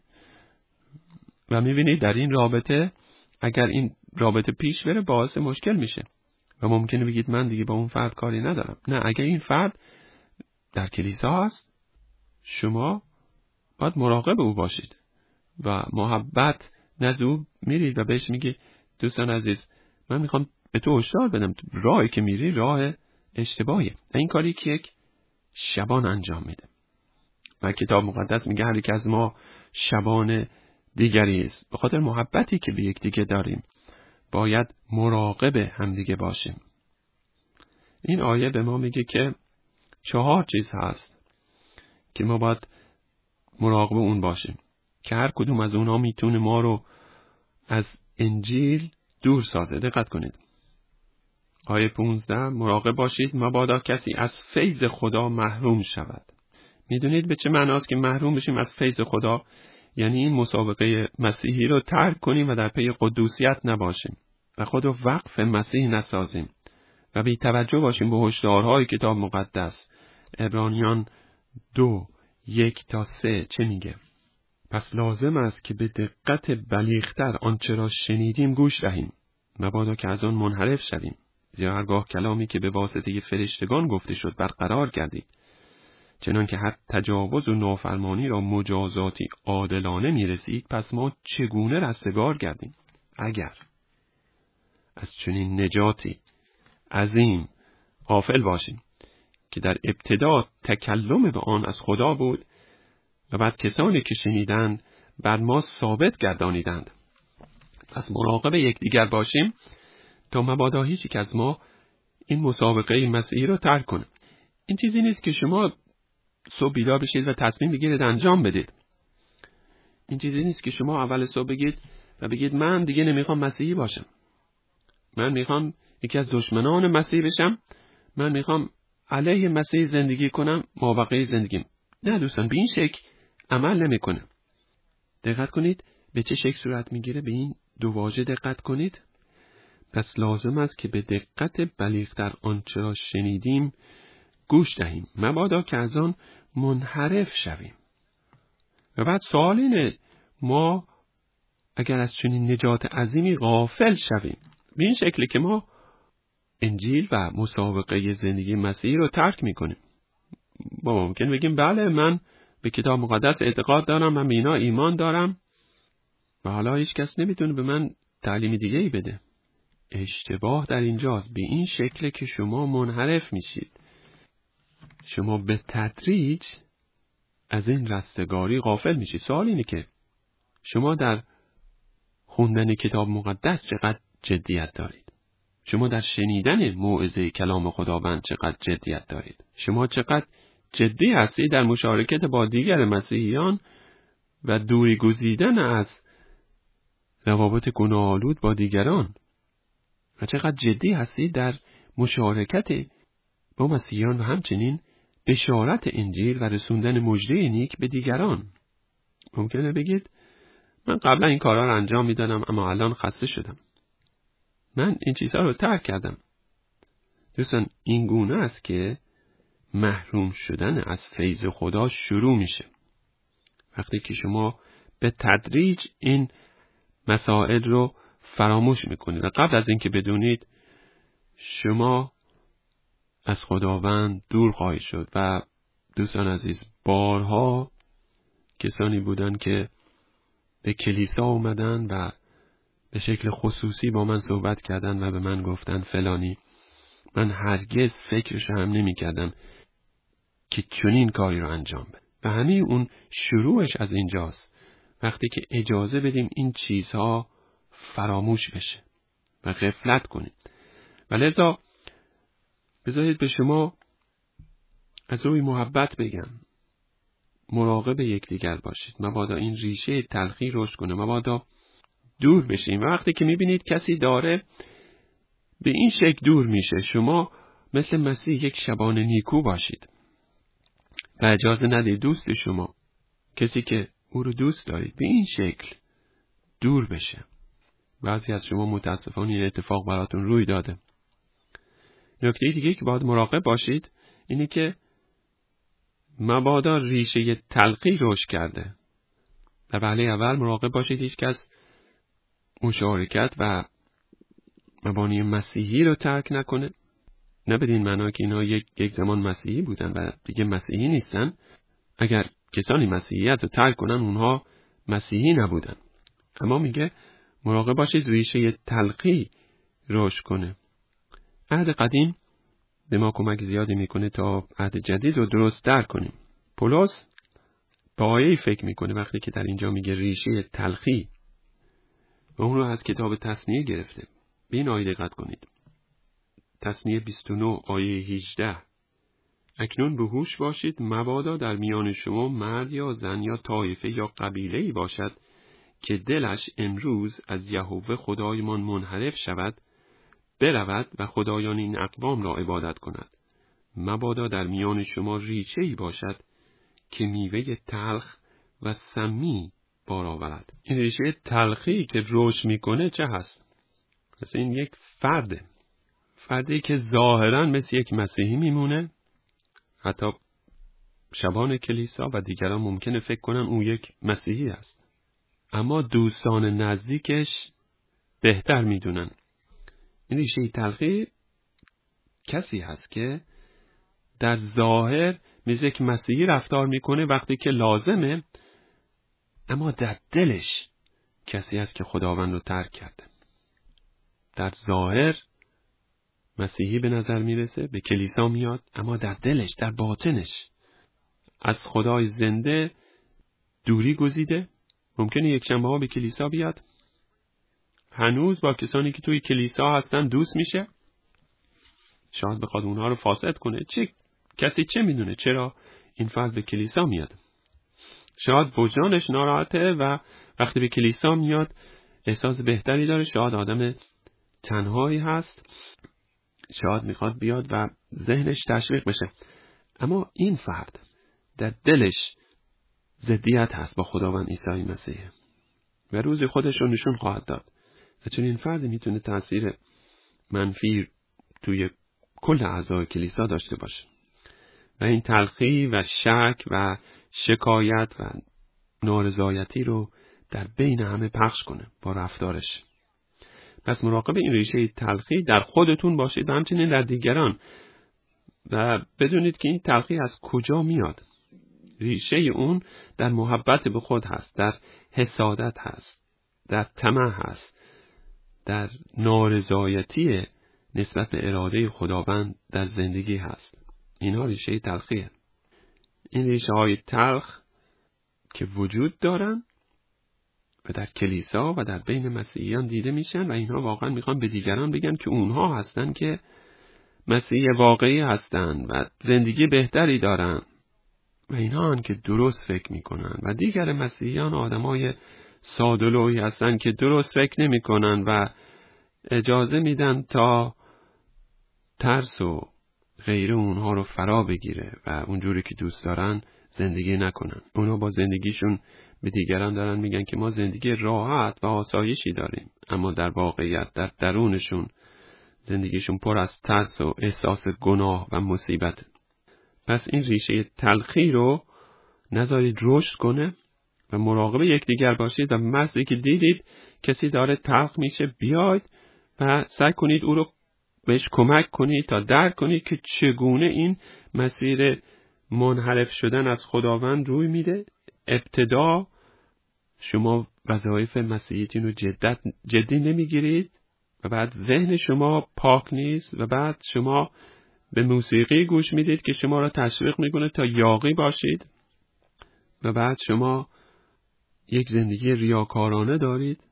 و میبینید در این رابطه اگر این رابطه پیش بره باعث مشکل میشه و ممکنه بگید من دیگه با اون فرد کاری ندارم. نه، اگر این فرد در کلیسا هست شما باید مراقب او باشید و محبت نزد او میرید و بهش میگی دوستان عزیز من میخوام به تو هشدار بدم، راهی که میری راه اشتباهیه. این کاری که یک شبان انجام میده و کتاب مقدس میگه هر یک از ما شبان دیگری است. به خاطر محبتی که به یکدیگه داریم باید مراقب همدیگه باشیم. این آیه به ما میگه که چهار چیز هست که ما باید مراقب اون باشیم که هر کدوم از اونها میتونه ما رو از انجیل دور سازه. دقت کنید. آیه پونزده مراقب باشید مبادا کسی از فیض خدا محروم شود. میدونید به چه معناست که محروم بشیم از فیض خدا؟ یعنی این مسابقه مسیحی رو ترک کنیم و در پی قدوسیت نباشیم و خود رو وقف مسیح نسازیم و بی توجه باشیم به هشدارهای کتاب مقدس. عبرانیان دو یک تا سه چه میگه؟ پس لازم است که به دقت بلیغتر آنچه را شنیدیم گوش دهیم مبادا که از آن منحرف شویم، زیرا هرگاه کلامی که به واسطه فرشتگان گفته شد برقرار گردید، چنان که هر تجاوز و نافرمانی را مجازاتی عادلانه میرسید، پس ما چگونه رستگار گردیم؟ اگر از چنین نجاتی عظیم غافل باشیم که در ابتدا تکلم به آن از خدا بود و بعد کسانی که شنیدند بر ما ثابت گردانیدند. پس مراقب یکدیگر باشیم تا مبادا هیچ یک از ما این مسابقه مسیحی رو ترک کنه. این چیزی نیست که شما صبح بیدار بشید و تصمیم بگیرید انجام بدید. این چیزی نیست که شما اول صبح بگید و بگید من دیگه نمیخوام مسیحی باشم، من میخوام یکی از دشمنان مسیح بشم، من میخوام علیه مسیح زندگی کنم مابقی زندگیم. نه دوستان، به این شکل عمل نمیکنه. دقت کنید به چه شکل صورت میگیره. به این دو واژه دقت کنید. پس لازم است که به دقت بلیغتر آنچه را شنیدیم گوش دهیم مبادا که از آن منحرف شویم. و بعد سوال اینه ما اگر از چنین نجات عظیمی غافل شویم به این شکلی که ما انجیل و مسابقه زندگی مسیحی رو ترک میکنیم. با ممکن بگیم بله من به کتاب مقدس اعتقاد دارم، من به اینا ایمان دارم و حالا هیچ کس نمیتونه به من تعلیم دیگه ای بده. اشتباه در اینجاست. به این شکل که شما منحرف میشید. شما به تدریج از این رستگاری غافل میشید. سوال اینه که شما در خوندن کتاب مقدس چقدر جدیت دارید؟ شما در شنیدن موعظه کلام خداوند چقدر جدیت دارید؟ شما چقدر جدی هستید در مشارکت با دیگر مسیحیان و دوری گزیدن از روابط گناه‌آلود با دیگران؟ و چقدر جدی هستید در مشارکت با مسیحیان و همچنین بشارت انجیل و رسوندن مژده نیک به دیگران؟ ممکنه بگید من قبلا این کارا رو انجام میدادم اما الان خسته شدم، من این چیزها رو ترک کردم. دوستان این گونه است که محروم شدن از فیض خدا شروع میشه. وقتی که شما به تدریج این مسائل رو فراموش میکنید و قبل از اینکه بدونید شما از خداوند دور خواهید شد. و دوستان عزیز بارها کسانی بودن که به کلیسا اومدن و به شکل خصوصی با من صحبت کردن و به من گفتن فلانی من هرگز فکرش هم نمی کردم که چنین کاری رو انجام بده. و همین اون شروعش از اینجاست. وقتی که اجازه بدیم این چیزها فراموش بشه و غفلت کنیم. و لذا بذارید به شما از روی محبت بگم، مراقب یکدیگر باشید. مبادا این ریشه تلخی رشد کنه، مبادا دور بشیم. و وقتی که میبینید کسی داره به این شکل دور میشه، شما مثل مسیح یک شبان نیکو باشید و اجازه ندید دوست شما، کسی که او رو دوست دارید، به این شکل دور بشه. بعضی از شما متاسفانه این اتفاق براتون روی داده. نکته دیگه که باید مراقب باشید اینه که مبادا ریشه تلخی رشد کرده. در وهله اول مراقب باشید هیچ کس مشارکت و مبانی مسیحی رو ترک نکنه. نه بدین معنا که اینا یک, یک زمان مسیحی بودن و دیگه مسیحی نیستن. اگر کسانی مسیحیت رو ترک کنن اونها مسیحی نبودن. اما میگه مراقب باشید ریشه تلخی رشد کنه. عهد قدیم به ما کمک زیادی میکنه تا عهد جدید رو درست درک کنیم. پولس به آیه‌ای فکر میکنه وقتی که در اینجا میگه ریشه تلخی و اون رو از کتاب تثنیه گرفته. به این آیه دقت کنید. تثنیه بیست و نه آیه هجده. اکنون به هوش باشید مبادا در میان شما مرد یا زن یا طایفه یا قبیله‌ای باشد که دلش امروز از یهوه خدایمان منحرف شود، برود و خدایان این اقوام را عبادت کند. مبادا در میان شما ریشه‌ای باشد که میوه تلخ و سمی بار آورد. این ریشه تلخی که رشد میکنه چه هست؟ مثل این یک فرده. فردی که ظاهراً مثل یک مسیحی میمونه، حتی شبان کلیسا و دیگران ممکنه فکر کنن اون یک مسیحی است، اما دوستان نزدیکش بهتر میدونن. این ریشه تلخی کسی هست که در ظاهر مثل یک مسیحی رفتار میکنه وقتی که لازمه، اما در دلش کسی هست که خداوند رو ترک کرده. در ظاهر مسیحی به نظر میرسه، به کلیسا میاد، اما در دلش، در باطنش از خدای زنده دوری گزیده. ممکنه یک شنبه ها به کلیسا بیاد، هنوز با کسانی که توی کلیسا هستن دوست میشه، شاید بخواد اونها رو فاسد کنه. چه کسی چه میدونه چرا این فرد به کلیسا میاد؟ شاید وجدانش ناراحته و وقتی به کلیسا میاد احساس بهتری داره. شاید آدم تنهایی هست، شاید میخواد بیاد و ذهنش تشویق بشه، اما این فرد در دلش ضدیت هست با خداوند عیسی مسیح و روز خودش رو نشون خواهد داد. و چون این فرد میتونه تأثیر منفی توی کل اعضای کلیسا داشته باشه و این تلخی و شک و شکایت و نارضایتی رو در بین همه پخش کنه با رفتارش. پس مراقب این ریشه تلخی در خودتون باشید و همچنین در دیگران، و بدونید که این تلخی از کجا میاد. ریشه اون در محبت به خود هست، در حسادت هست، در طمع هست، در نارضایتی نسبت به اراده خداوند در زندگی هست. اینا ریشه تلخیه. این ریشه های تلخ که وجود دارن و در کلیسا و در بین مسیحیان دیده میشن و اینها واقعا میخوان به دیگران بگن که اونها هستن که مسیحی واقعی هستن و زندگی بهتری دارن و اینها هن که درست فکر میکنن و دیگر مسیحیان آدمای ساده‌لوحی هستن که درست فکر نمیکنن و اجازه میدن تا ترس و غیره اونها رو فرا بگیره و اونجوری که دوست دارن زندگی نکنن. اونا با زندگیشون به دیگران دارن میگن که ما زندگی راحت و آسایشی داریم، اما در واقعیت در درونشون زندگیشون پر از ترس و احساس گناه و مصیبت. پس این ریشه تلخی رو نذارید رشد کنه و مراقب یکدیگر باشید و مثلی که دیدید کسی داره تلخ میشه بیاید و سعی کنید او رو بهش کمک کنید تا درک کنید که چگونه این مسیر منحرف شدن از خداوند روی میده. ابتدا شما وظایف مسیحیتون رو جدت جدی نمیگیرید و بعد ذهن شما پاک نیست و بعد شما به موسیقی گوش میدید که شما را تشویق میکنه تا یاغی باشید و بعد شما یک زندگی ریاکارانه دارید.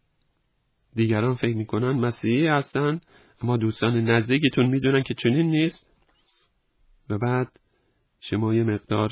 دیگران فکر میکنن مسیحی هستن، اما دوستان نزدیکتون میدونن که چنین نیست. و بعد شما یه مقدار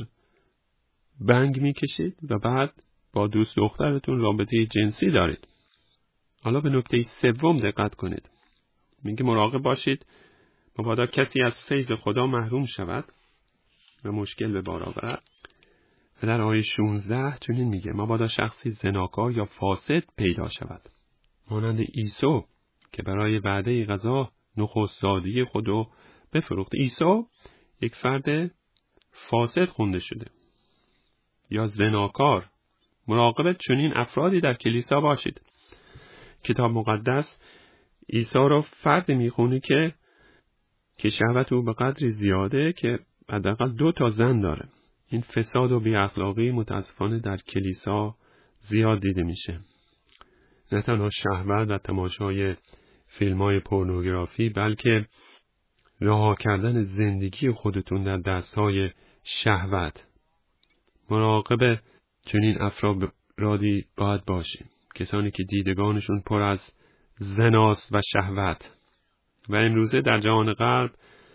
بنگ میکشید و بعد با دوست دخترتون رابطه جنسی دارید. حالا به نکته سوم دقت کنید. میگه مراقب باشید مبادا کسی از فیض خدا محروم شود و مشکل به بار آورد. و در آیه شانزده چنین میگه مبادا شخصی زناکار یا فاسد پیدا شود، مانند عیسی که برای وعده غذا نخست زادی خودو بفروخت. عیسی یک فرد فاسد خونده شده یا زناکار. مراقب چنین افرادی در کلیسا باشید. کتاب مقدس عیسی رو فرد میخونه که که شهوت او به قدری زیاده که حداقل دو تا زن داره. این فساد و بی اخلاقی متاسفانه در کلیسا زیاد دیده میشه. نه تنها شهوت و تماشای فیلم های پورنوگرافی، بلکه رها کردن زندگی خودتون در دستهای شهوت. مراقب چنین افرادی باید باشیم، کسانی که دیدگانشون پر از زناست و شهوت. و امروزه در جهان غرب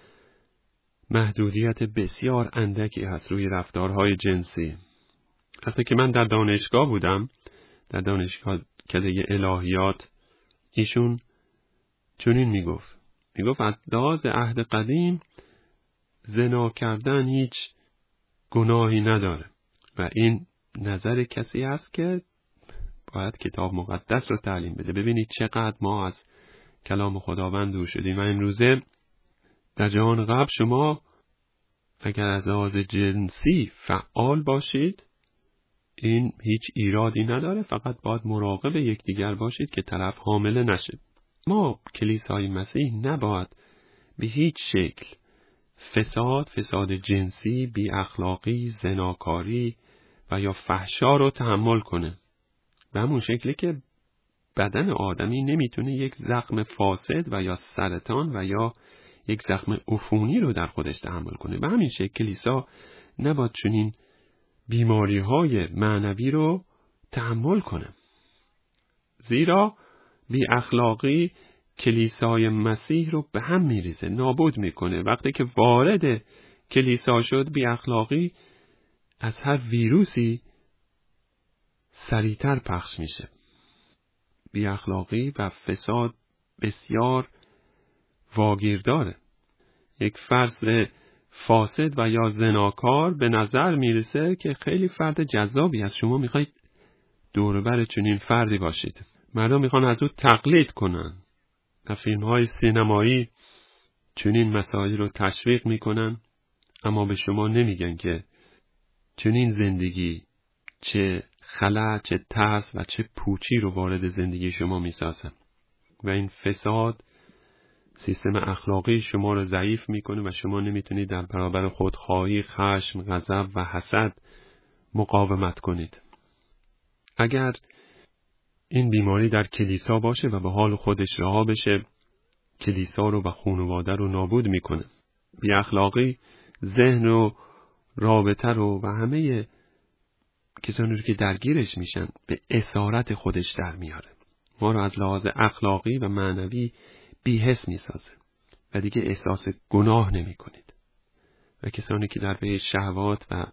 محدودیت بسیار اندکی هست روی رفتارهای جنسی. وقتی که من در دانشگاه بودم، در دانشگاه کده الهیات، ایشون چنین میگفت میگفت از لحاظ عهد قدیم زنا کردن هیچ گناهی نداره و این نظر کسی است که باید کتاب مقدس رو تعلیم بده. ببینید چقدر ما از کلام خداوند دور شدیم. و امروزه در جهان غرب شما اگر از لحاظ جنسی فعال باشید این هیچ ایرادی نداره، فقط باید مراقب یکدیگر باشید که طرف حامله نشه. ما کلیسای مسیح نباید به هیچ شکل فساد، فساد جنسی، بی اخلاقی، زناکاری و یا فحشا رو تحمل کنه. به همون شکلی که بدن آدمی نمیتونه یک زخم فاسد و یا سرطان و یا یک زخم عفونی رو در خودش تحمل کنه، به همین شکل کلیسا نباید چنین بیماری های معنوی رو تحمل کنه. زیرا بی اخلاقی کلیسای مسیح رو به هم میریزه، نابود میکنه. وقتی که وارد کلیسا شد بی اخلاقی از هر ویروسی سریعتر پخش میشه. بی اخلاقی و فساد بسیار واگیر داره. یک فرد فاسد و یا زناکار به نظر میرسه که خیلی فرد جذابی است. شما میخواید دور بر چنین فردی باشید. مردم میخوان از او تقلید کنن. در فیلم های سینمایی چنین مسائل رو تشویق میکنن، اما به شما نمیگن که چنین زندگی چه خلا، چه ترس و چه پوچی رو وارد زندگی شما میسازن. و این فساد سیستم اخلاقی شما رو ضعیف میکنه و شما نمیتونید در برابر خودخواهی، خشم، غضب و حسد مقاومت کنید. اگر این بیماری در کلیسا باشه و به حال خودش رها بشه، کلیسا رو و خانواده رو نابود میکنه. بی اخلاقی ذهن رو، رابطه رو و همه کسانی رو که درگیرش میشن به اسارت خودش در میاره. ما رو از لحاظ اخلاقی و معنوی بی‌حس میسازه و دیگه احساس گناه نمی کنید. و کسانی که در پی شهوات و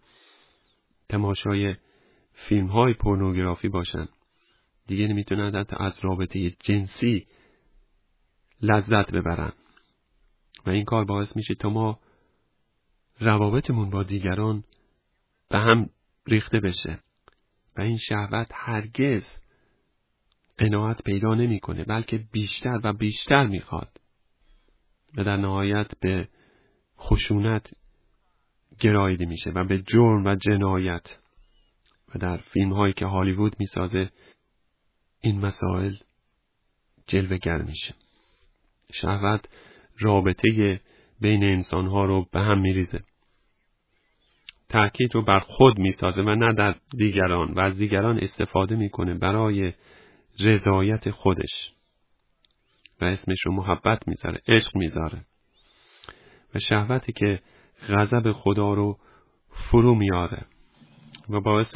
تماشای فیلم های پورنوگرافی باشن دیگه نمیتونن از رابطه جنسی لذت ببرن و این کار باعث میشه تا ما روابطمون با دیگران به هم ریخته بشه و این شهوت هرگز قناعت پیدا نمیکنه، بلکه بیشتر و بیشتر میخواد و در نهایت به خشونت گراییده میشه و به جرم و جنایت. و در فیلم هایی که هالیوود میسازه این مسائل جلوه‌گر میشه. شهوت رابطه بین انسان ها رو به هم میریزه، تأکید رو بر خود میسازه و نه در دیگران و از دیگران استفاده میکنه برای رضایت خودش و اسمش رو محبت میذاره، عشق میذاره. و شهوتی که غضب خدا رو فرو میاره و باعث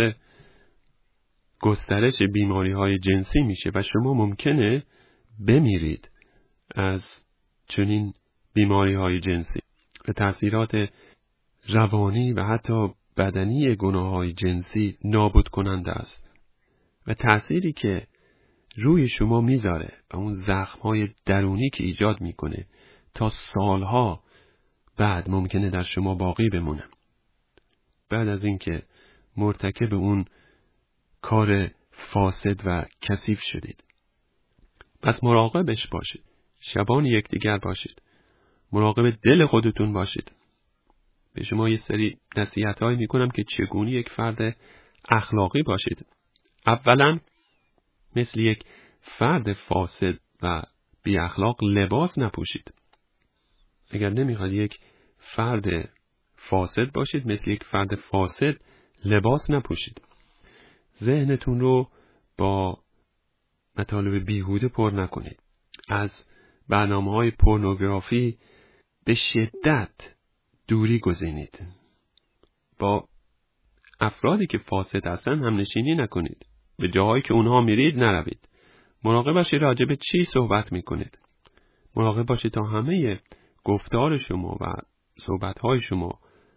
گسترش بیماری های جنسی میشه و شما ممکنه بمیرید از چنین بیماری های جنسی. و تأثیرات روانی و حتی بدنی گناه های جنسی نابود کننده است و تأثیری که روی شما میذاره و اون زخم های درونی که ایجاد میکنه تا سالها بعد ممکنه در شما باقی بمونه بعد از اینکه مرتکب اون کار فاسد و کثیف شدید. پس مراقبش باشید. شبان یکدیگر باشید. مراقب دل خودتون باشید. به شما یه سری نصیحت‌هایی میکنم که چگونه یک فرد اخلاقی باشید. اولا مثل یک فرد فاسد و بی اخلاق لباس نپوشید. اگر نمیخواد یک فرد فاسد باشید مثل یک فرد فاسد لباس نپوشید. ذهنتون رو با مطالب بیهوده پر نکنید. از برنامه‌های پورنوگرافی به شدت دوری گزینید. با افرادی که فاسد هستن هم نشینی نکنید. به جاهایی که اونها میرید نروید. مراقب باشید راجع به چی صحبت میکنید. مراقب باشید تا همه گفتار شما و صحبت‌های شما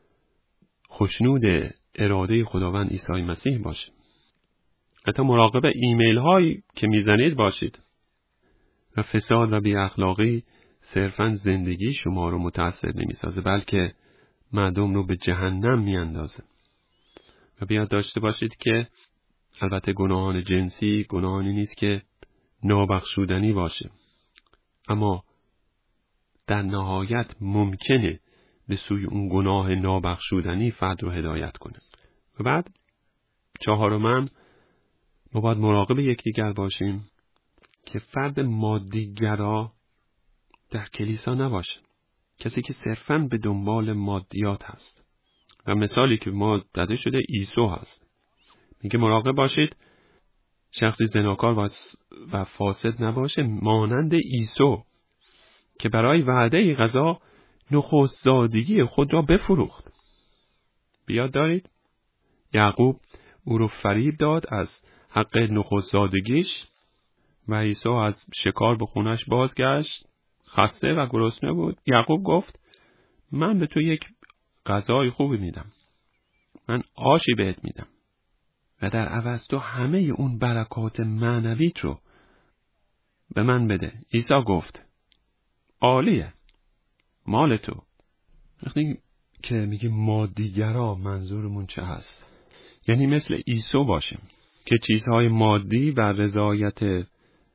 خوشنود اراده خداوند عیسی مسیح باشه. حتی مراقب ایمیل هایی که میزنید باشید. و فساد و بی اخلاقی صرفاً زندگی شما رو متأثر نمیسازه بلکه مردم رو به جهنم میاندازه. و بیاد داشته باشید که البته گناهان جنسی گناهانی نیست که نابخشودنی باشه، اما در نهایت ممکنه به سوی اون گناه نابخشودنی فرد رو هدایت کنه. و بعد چهارماً ما باید مراقب یکدیگر باشیم که فرد مادیگرا در کلیسا نباشه. کسی که صرفاً به دنبال مادیات هست. و مثالی که ما داده شده عیسی هست. میگه مراقب باشید شخصی زناکار و فاسد نباشه مانند عیسی که برای وعده غذا نخست زادگی خود را بفروخت. بیاد دارید یعقوب او رو فریب داد از حق نخست زادگیش و عیسی از شکار به خونش بازگشت خسته و گرسنه بود. یعقوب گفت من به تو یک غذای خوبی میدم، من آشی بهت میدم و در عوض تو همه اون برکات معنویت رو به من بده. عیسی گفت عالیه، مال تو. وقتی که میگه مادیگرا منظورمون چه هست؟ یعنی مثل عیسی باشیم که چیزهای مادی و رضایت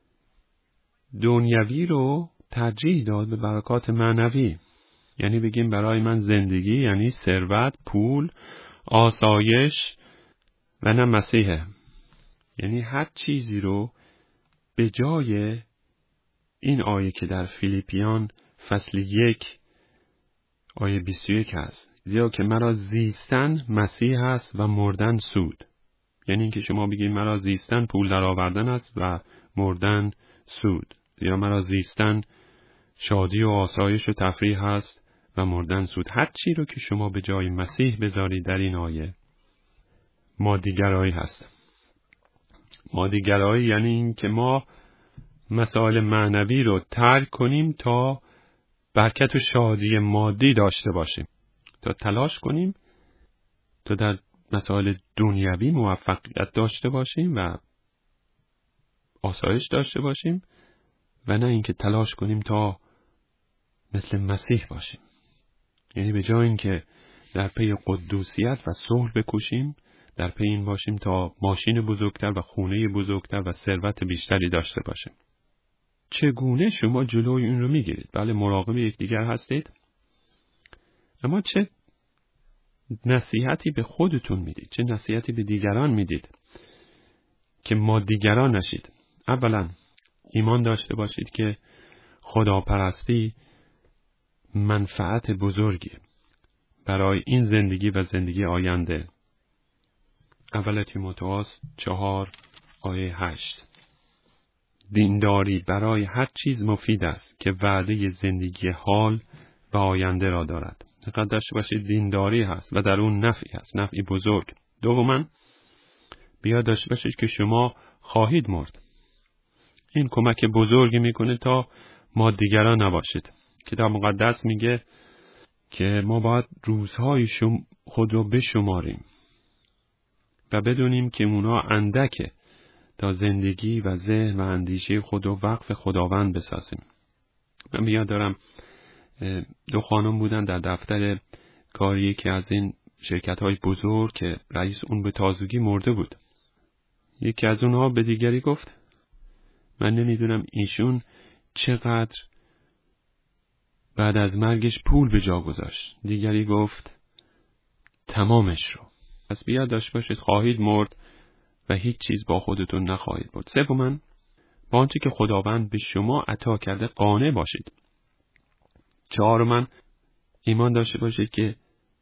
دنیوی رو ترجیح داد به برکات معنوی. یعنی بگیم برای من زندگی یعنی ثروت، پول، آسایش و نه مسیحه. یعنی هر چیزی رو به جای این آیه که در فیلیپیان فصل یک آیه بیست و یک هست، زیرا که مرا زیستن مسیح است و مردن سود. یعنی اینکه شما بگید مرا زیستن پول در آوردن است و مردن سود. زیرا مرا زیستن شادی و آسایش و تفریح است و مردن سود. هر چی رو که شما به جای مسیح بذارید در این آیه مادیگرایی هست. مادیگرایی یعنی این که ما مسائل معنوی رو ترک کنیم تا برکت و شادی مادی داشته باشیم، تا تلاش کنیم تا در مسائل دنیوی موفقیت داشته باشیم و آسایش داشته باشیم و نه اینکه تلاش کنیم تا مثل مسیح باشیم. یعنی به جای اینکه در پی قدوسیت و صلح بکوشیم، در پی این باشیم تا ماشین بزرگتر و خونه بزرگتر و ثروت بیشتری داشته باشیم. چگونه شما جلوی این رو میگیرید؟ بله مراقب یکدیگر هستید، اما چه نصیحتی به خودتون میدید؟ چه نصیحتی به دیگران میدید که ما دیگران نشید؟ اولا ایمان داشته باشید که خداپرستی منفعت بزرگی برای این زندگی و زندگی آینده. اول تیموتائوس چهار آیه هشت. دینداری برای هر چیز مفید است که وعده زندگی حال و آینده را دارد. دقت داشته باشید دینداری هست و در اون نفعی هست، نفعی بزرگ دوما بیاد داشته باشید که شما خواهید مرد. این کمک بزرگی میکنه تا ما دیگران نباشید. کتاب مقدس میگه که ما باید روزهای شم خود رو بشماریم و بدونیم که اونا اندکه تا زندگی و ذهن و اندیشه خود رو وقف خداوند بسازیم. من میاد دارم دو خانم بودن در دفتر کاری که از این شرکت های بزرگ که رئیس اون به تازگی مرده بود. یکی از اونها به دیگری گفت من نمیدونم ایشون چقدر بعد از مرگش پول به جا گذاشت. دیگری گفت تمامش رو. پس بیاد داشت باشید خواهید مرد و هیچ چیز با خودتون نخواهید برد. سوماً با آنچه که خداوند به شما عطا کرده قانع باشید. چهارماً ایمان داشته باشید که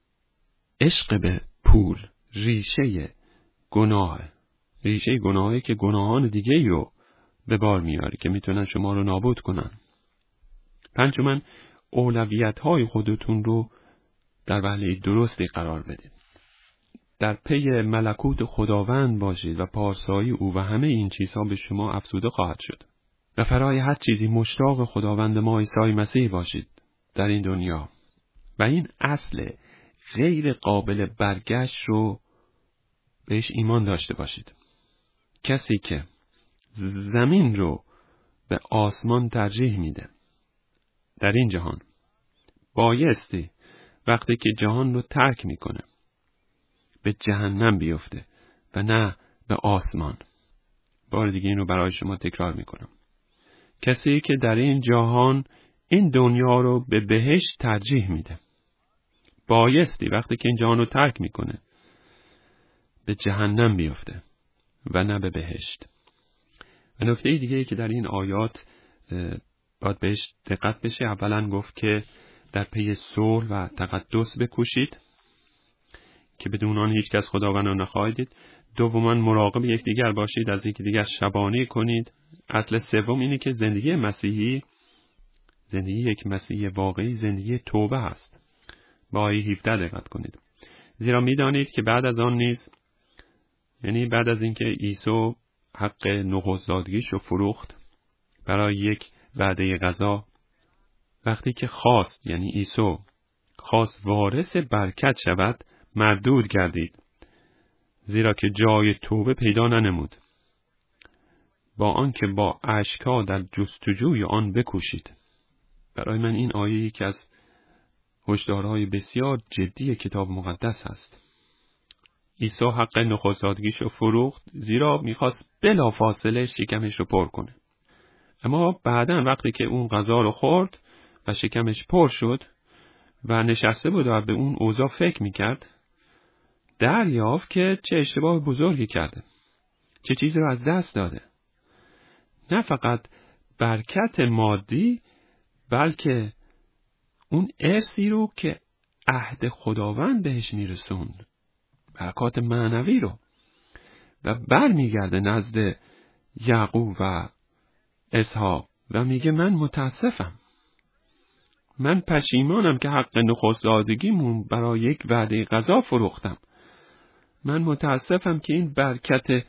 عشق به پول ریشه گناه، ریشه گناهی که گناهان دیگه ای رو به بار میاره که میتونن شما رو نابود کنن. پنجماً اولویت های خودتون رو در وهله درستی قرار بدید. در پی ملکوت خداوند باشید و پارسایی او و همه این چیزها به شما افزوده خواهد شد. و فرای هر چیزی مشتاق خداوند ما عیسی مسیح باشید در این دنیا. و این اصل غیر قابل برگشت رو بهش ایمان داشته باشید. کسی که زمین رو به آسمان ترجیح میده در این جهان بایستی وقتی که جهان رو ترک میکنه به جهنم بیفته و نه به آسمان. بار دیگه این رو برای شما تکرار میکنم. کسی که در این جهان این دنیا رو به بهشت ترجیح میده بایستی وقتی که این جهان رو ترک میکنه به جهنم بیفته و نه به بهشت. و نکته دیگه که در این آیات باید بهش دقت بشه، اولا گفت که در پی صلح و تقدس بکوشید که بدون آن هیچ کس خداوند را نخواهید دید. دوما مراقب یکدیگر باشید، از یکدیگر شبانه کنید. اصل سوم اینه که زندگی مسیحی، زندگی یک مسیحی واقعی زندگی توبه است. با آیه هفده دقت کنید. زیرا میدانید که بعد از آن نیز، یعنی بعد از اینکه عیسی حق نخست‌زادگیش رو فروخت برای یک وعده غذا، وقتی که خواست، یعنی عیسی خواست وارث برکت شود، مردود گردید، زیرا که جای توبه پیدا ننمود، با آنکه با اشک‌ها در جستجوی آن بکوشید. برای من این آیه یکی از هشدارهای بسیار جدی کتاب مقدس هست. عیسی حق نخست‌زادگیش رو فروخت زیرا میخواست بلافاصله شکمش رو پر کنه. اما بعداً وقتی که اون غذا رو خورد و شکمش پر شد و نشسته بود و به اون اوضاع فکر میکرد، دریافت که چه اشتباه بزرگی کرده، چه چیزی رو از دست داده. نه فقط برکت مادی، بلکه اون ارثی رو که عهد خداوند بهش میرسوند، برکات معنوی رو، و بر میگرده نزد یعقوب و اسحاق و میگه من متاسفم، من پشیمانم که حق نخست‌زادگیمون برای یک وعده غذا فروختم. من متاسفم که این برکت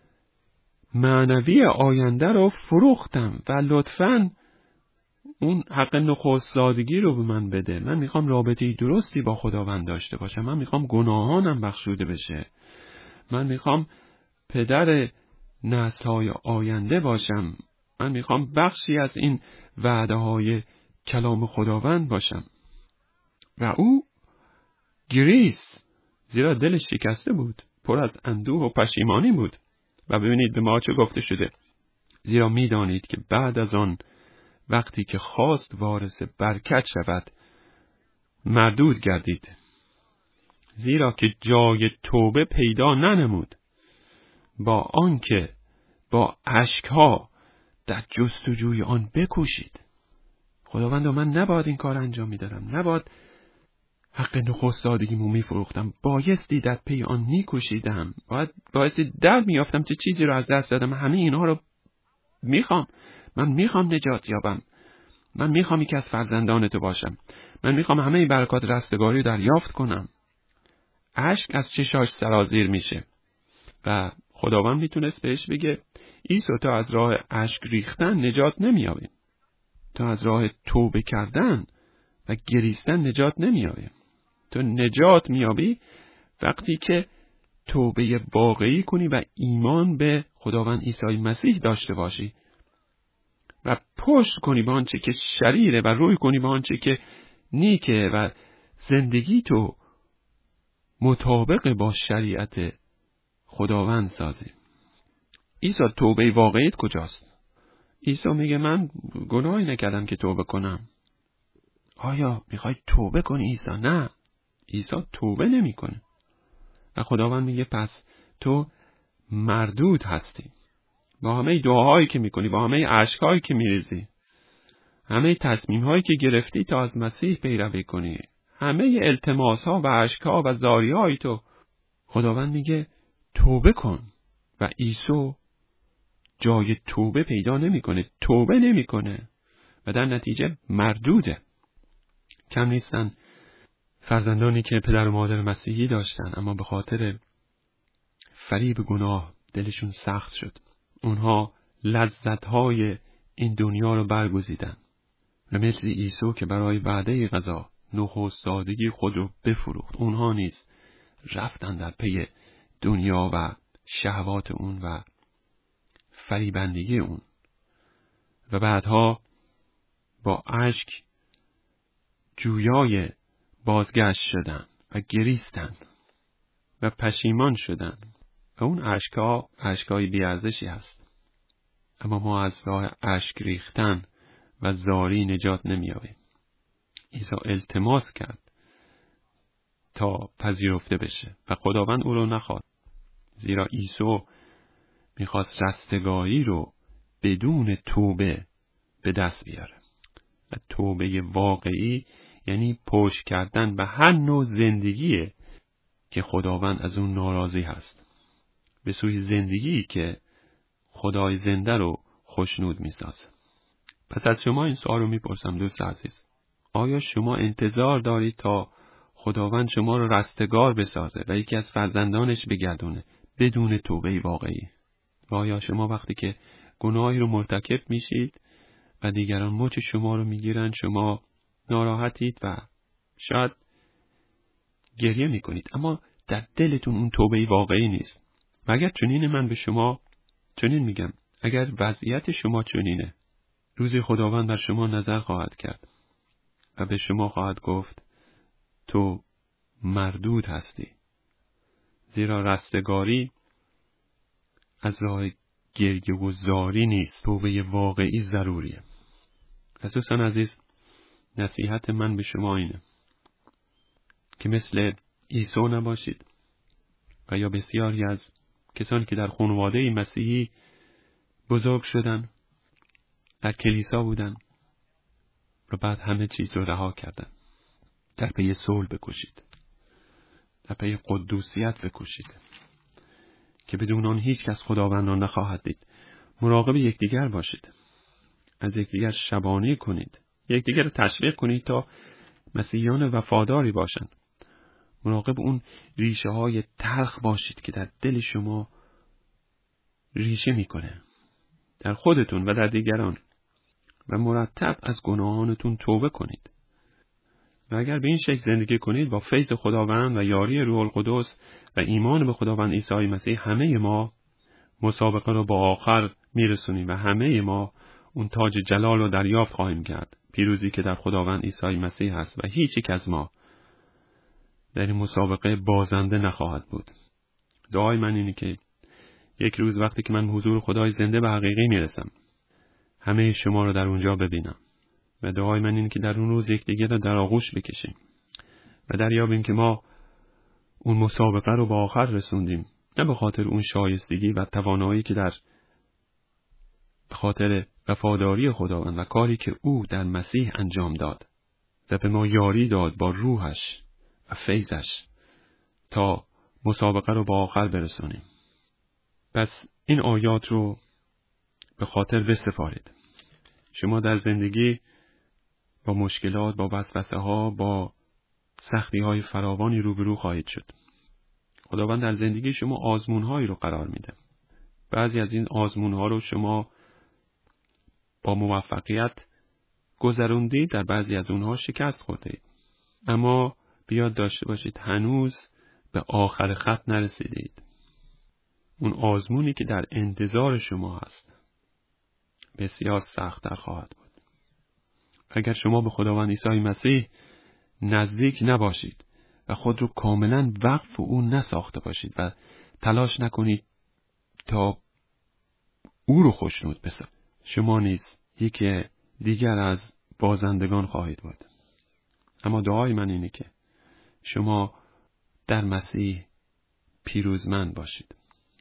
معنوی آینده رو فروختم و لطفاً اون حق نخست‌زادگی رو به من بده. من میخوام رابطه‌ای درستی با خداوند داشته باشم. من میخوام گناهانم بخشوده بشه. من میخوام پدر نسل‌های آینده باشم. من میخوام بخشی از این وعده‌های کلام خداوند باشم. و او گریست، زیرا دلش شکسته بود، پر از اندوه و پشیمانی بود. و ببینید به ما چه گفته شده. زیرا میدانید که بعد از آن وقتی که خواست وارث برکت شود، مردود گردید، زیرا که جای توبه پیدا ننمود، با آنکه با اشکها در جستجوی آن بکوشید. خداوند من نباید این کار انجام میدادم، نباید حق نخست‌زادگیمو میفروختم، بایستی در پی آن میکوشیدم، باید بایستی در میافتم چه چیزی رو از دست دادم. همه اینها رو میخوام، من میخوام نجات یابم، من میخوام یکی از فرزندان تو باشم، من میخوام همه این برکات رستگاری رو دریافت کنم. اشک از چشاش سرازیر میشه و خداوند میتونست بهش بگه عیسی تو از راه اشک ریختن نجات نمیابی، تو از راه توبه کردن و گریستن نجات نمیابی. تو نجات میابی وقتی که توبه واقعی کنی و ایمان به خداوند عیسی مسیح داشته باشی و پشت کنی به آنچه که شریره و روی کنی به آنچه که نیکه و زندگی تو مطابق با شریعت خداوند سازی. عیسی توبه واقعیت کجاست؟ عیسی میگه من گناهی نکردم که توبه کنم. آیا میخوای توبه کنی عیسی؟ نه، عیسی توبه نمیکنه. و خداوند میگه پس تو مردود هستی. با همه دعاهایی که میکنی، با همه اشکایی که میریزی، همه تصمیمهایی که گرفتی تا از مسیح پیروی کنی، همه التماسها و اشکها و زاریهای تو، خداوند میگه توبه کن. و عیسی جای توبه پیدا نمیکنه، توبه نمیکنه و در نتیجه مردوده. کم نیستن فرزندانی که پدر و مادر مسیحی داشتن اما به خاطر فریب گناه دلشون سخت شد. اونها لذت‌های این دنیا رو برگزیدن و مثل عیسی که برای وعده غذا نخست سادگی خود رو بفروخت، اونها نیز رفتن در پی دنیا و شهوات اون و فریبندگی اون و بعدها با اشک جویای بازگشت شدن و گریستن و پشیمان شدن و اون اشکها اشکای بی‌ارزشی هست. اما ما از راه اشک ریختن و زاری نجات نمی‌یابیم. عیسی التماس کرد تا پذیرفته بشه و خداوند او رو نخواست، زیرا عیسی میخواست رستگاری رو بدون توبه به دست بیاره. و توبه واقعی یعنی پشت کردن به هر نوع زندگیه که خداوند از اون ناراضی هست، به سوی زندگی که خدای زنده رو خوشنود میسازه. پس از شما این سوال رو میپرسم دوست عزیز، آیا شما انتظار دارید تا خداوند شما رو رستگار بسازه و یکی از فرزندانش بگردونه بدون توبه واقعی؟ و آیا شما وقتی که گناهی رو مرتکب میشید و دیگران مچ شما رو میگیرن شما ناراحتید و شاید گریه میکنید اما در دلتون اون توبه واقعی نیست؟ و اگر چنین من به شما چنین میگم، اگر وضعیت شما چنینه، روزی خداوند بر شما نظر خواهد کرد و به شما خواهد گفت تو مردود هستی، زیرا رستگاری از راه گریه و زاری نیست، توبه واقعی ضروریه. دوستان عزیز، نصیحت من به شما اینه که مثل عیسی نباشید و یا بسیاری از کسانی که در خانواده مسیحی بزرگ شدن، در کلیسا بودن و بعد همه چیز رو رها کردن، در پی صلح بکشید، در پی قدوسیت بکشید که بدون آن هیچ کس خداوند را نخواهد دید. مراقب یکدیگر باشید، از یکدیگر شبانه کنید، یکدیگر رو تشویق کنید تا مسیحیان وفاداری باشند. مراقب اون ریشه های تلخ باشید که در دل شما ریشه میکنه، در خودتون و در دیگران، و مرتب از گناهانتون توبه کنید. و اگر به این شکل زندگی کنید با فیض خداوند و یاری روح القدس و ایمان به خداوند عیسی مسیح، همه ما مسابقه رو با آخر میرسونیم و همه ما اون تاج جلال رو دریافت خواهیم کرد، پیروزی که در خداوند عیسی مسیح هست و هیچ یک از ما در این مسابقه بازنده نخواهد بود. دعای من اینه که یک روز وقتی که من به حضور خدای زنده و حقیقی میرسم، همه شما رو در اونجا ببینم و دعای من اینه که در اون روز یکدیگر رو در آغوش بکشیم و دریابیم که ما اون مسابقه رو به آخر رسوندیم، نه به خاطر اون شایستگی و توانایی که در به خاطر وفاداری خداوند و کاری که او در مسیح انجام داد و به ما یاری داد با روحش و فیضش تا مسابقه رو به آخر برسونیم. پس این آیات رو به خاطر بسپارید. شما در زندگی با مشکلات، با وسوسه ها، با سختی های فراوانی روبرو خواهید شد. خداوند در زندگی شما آزمون‌هایی رو قرار میده. بعضی از این آزمون‌ها رو شما با موفقیت گذروندید، در بعضی از اونها شکست خوردید. اما بیاد داشته باشید هنوز به آخر خط نرسیدید. اون آزمونی که در انتظار شما هست بسیار سخت‌تر خواهد بود. اگر شما به خداوند عیسی مسیح نزدیک نباشید و خود رو کاملا وقف اون نساخته باشید و تلاش نکنید تا او رو خوشنود بسازید، شما نیز یکی دیگر از بازندگان خواهید بود. اما دعای من اینه که شما در مسیح پیروزمند باشید.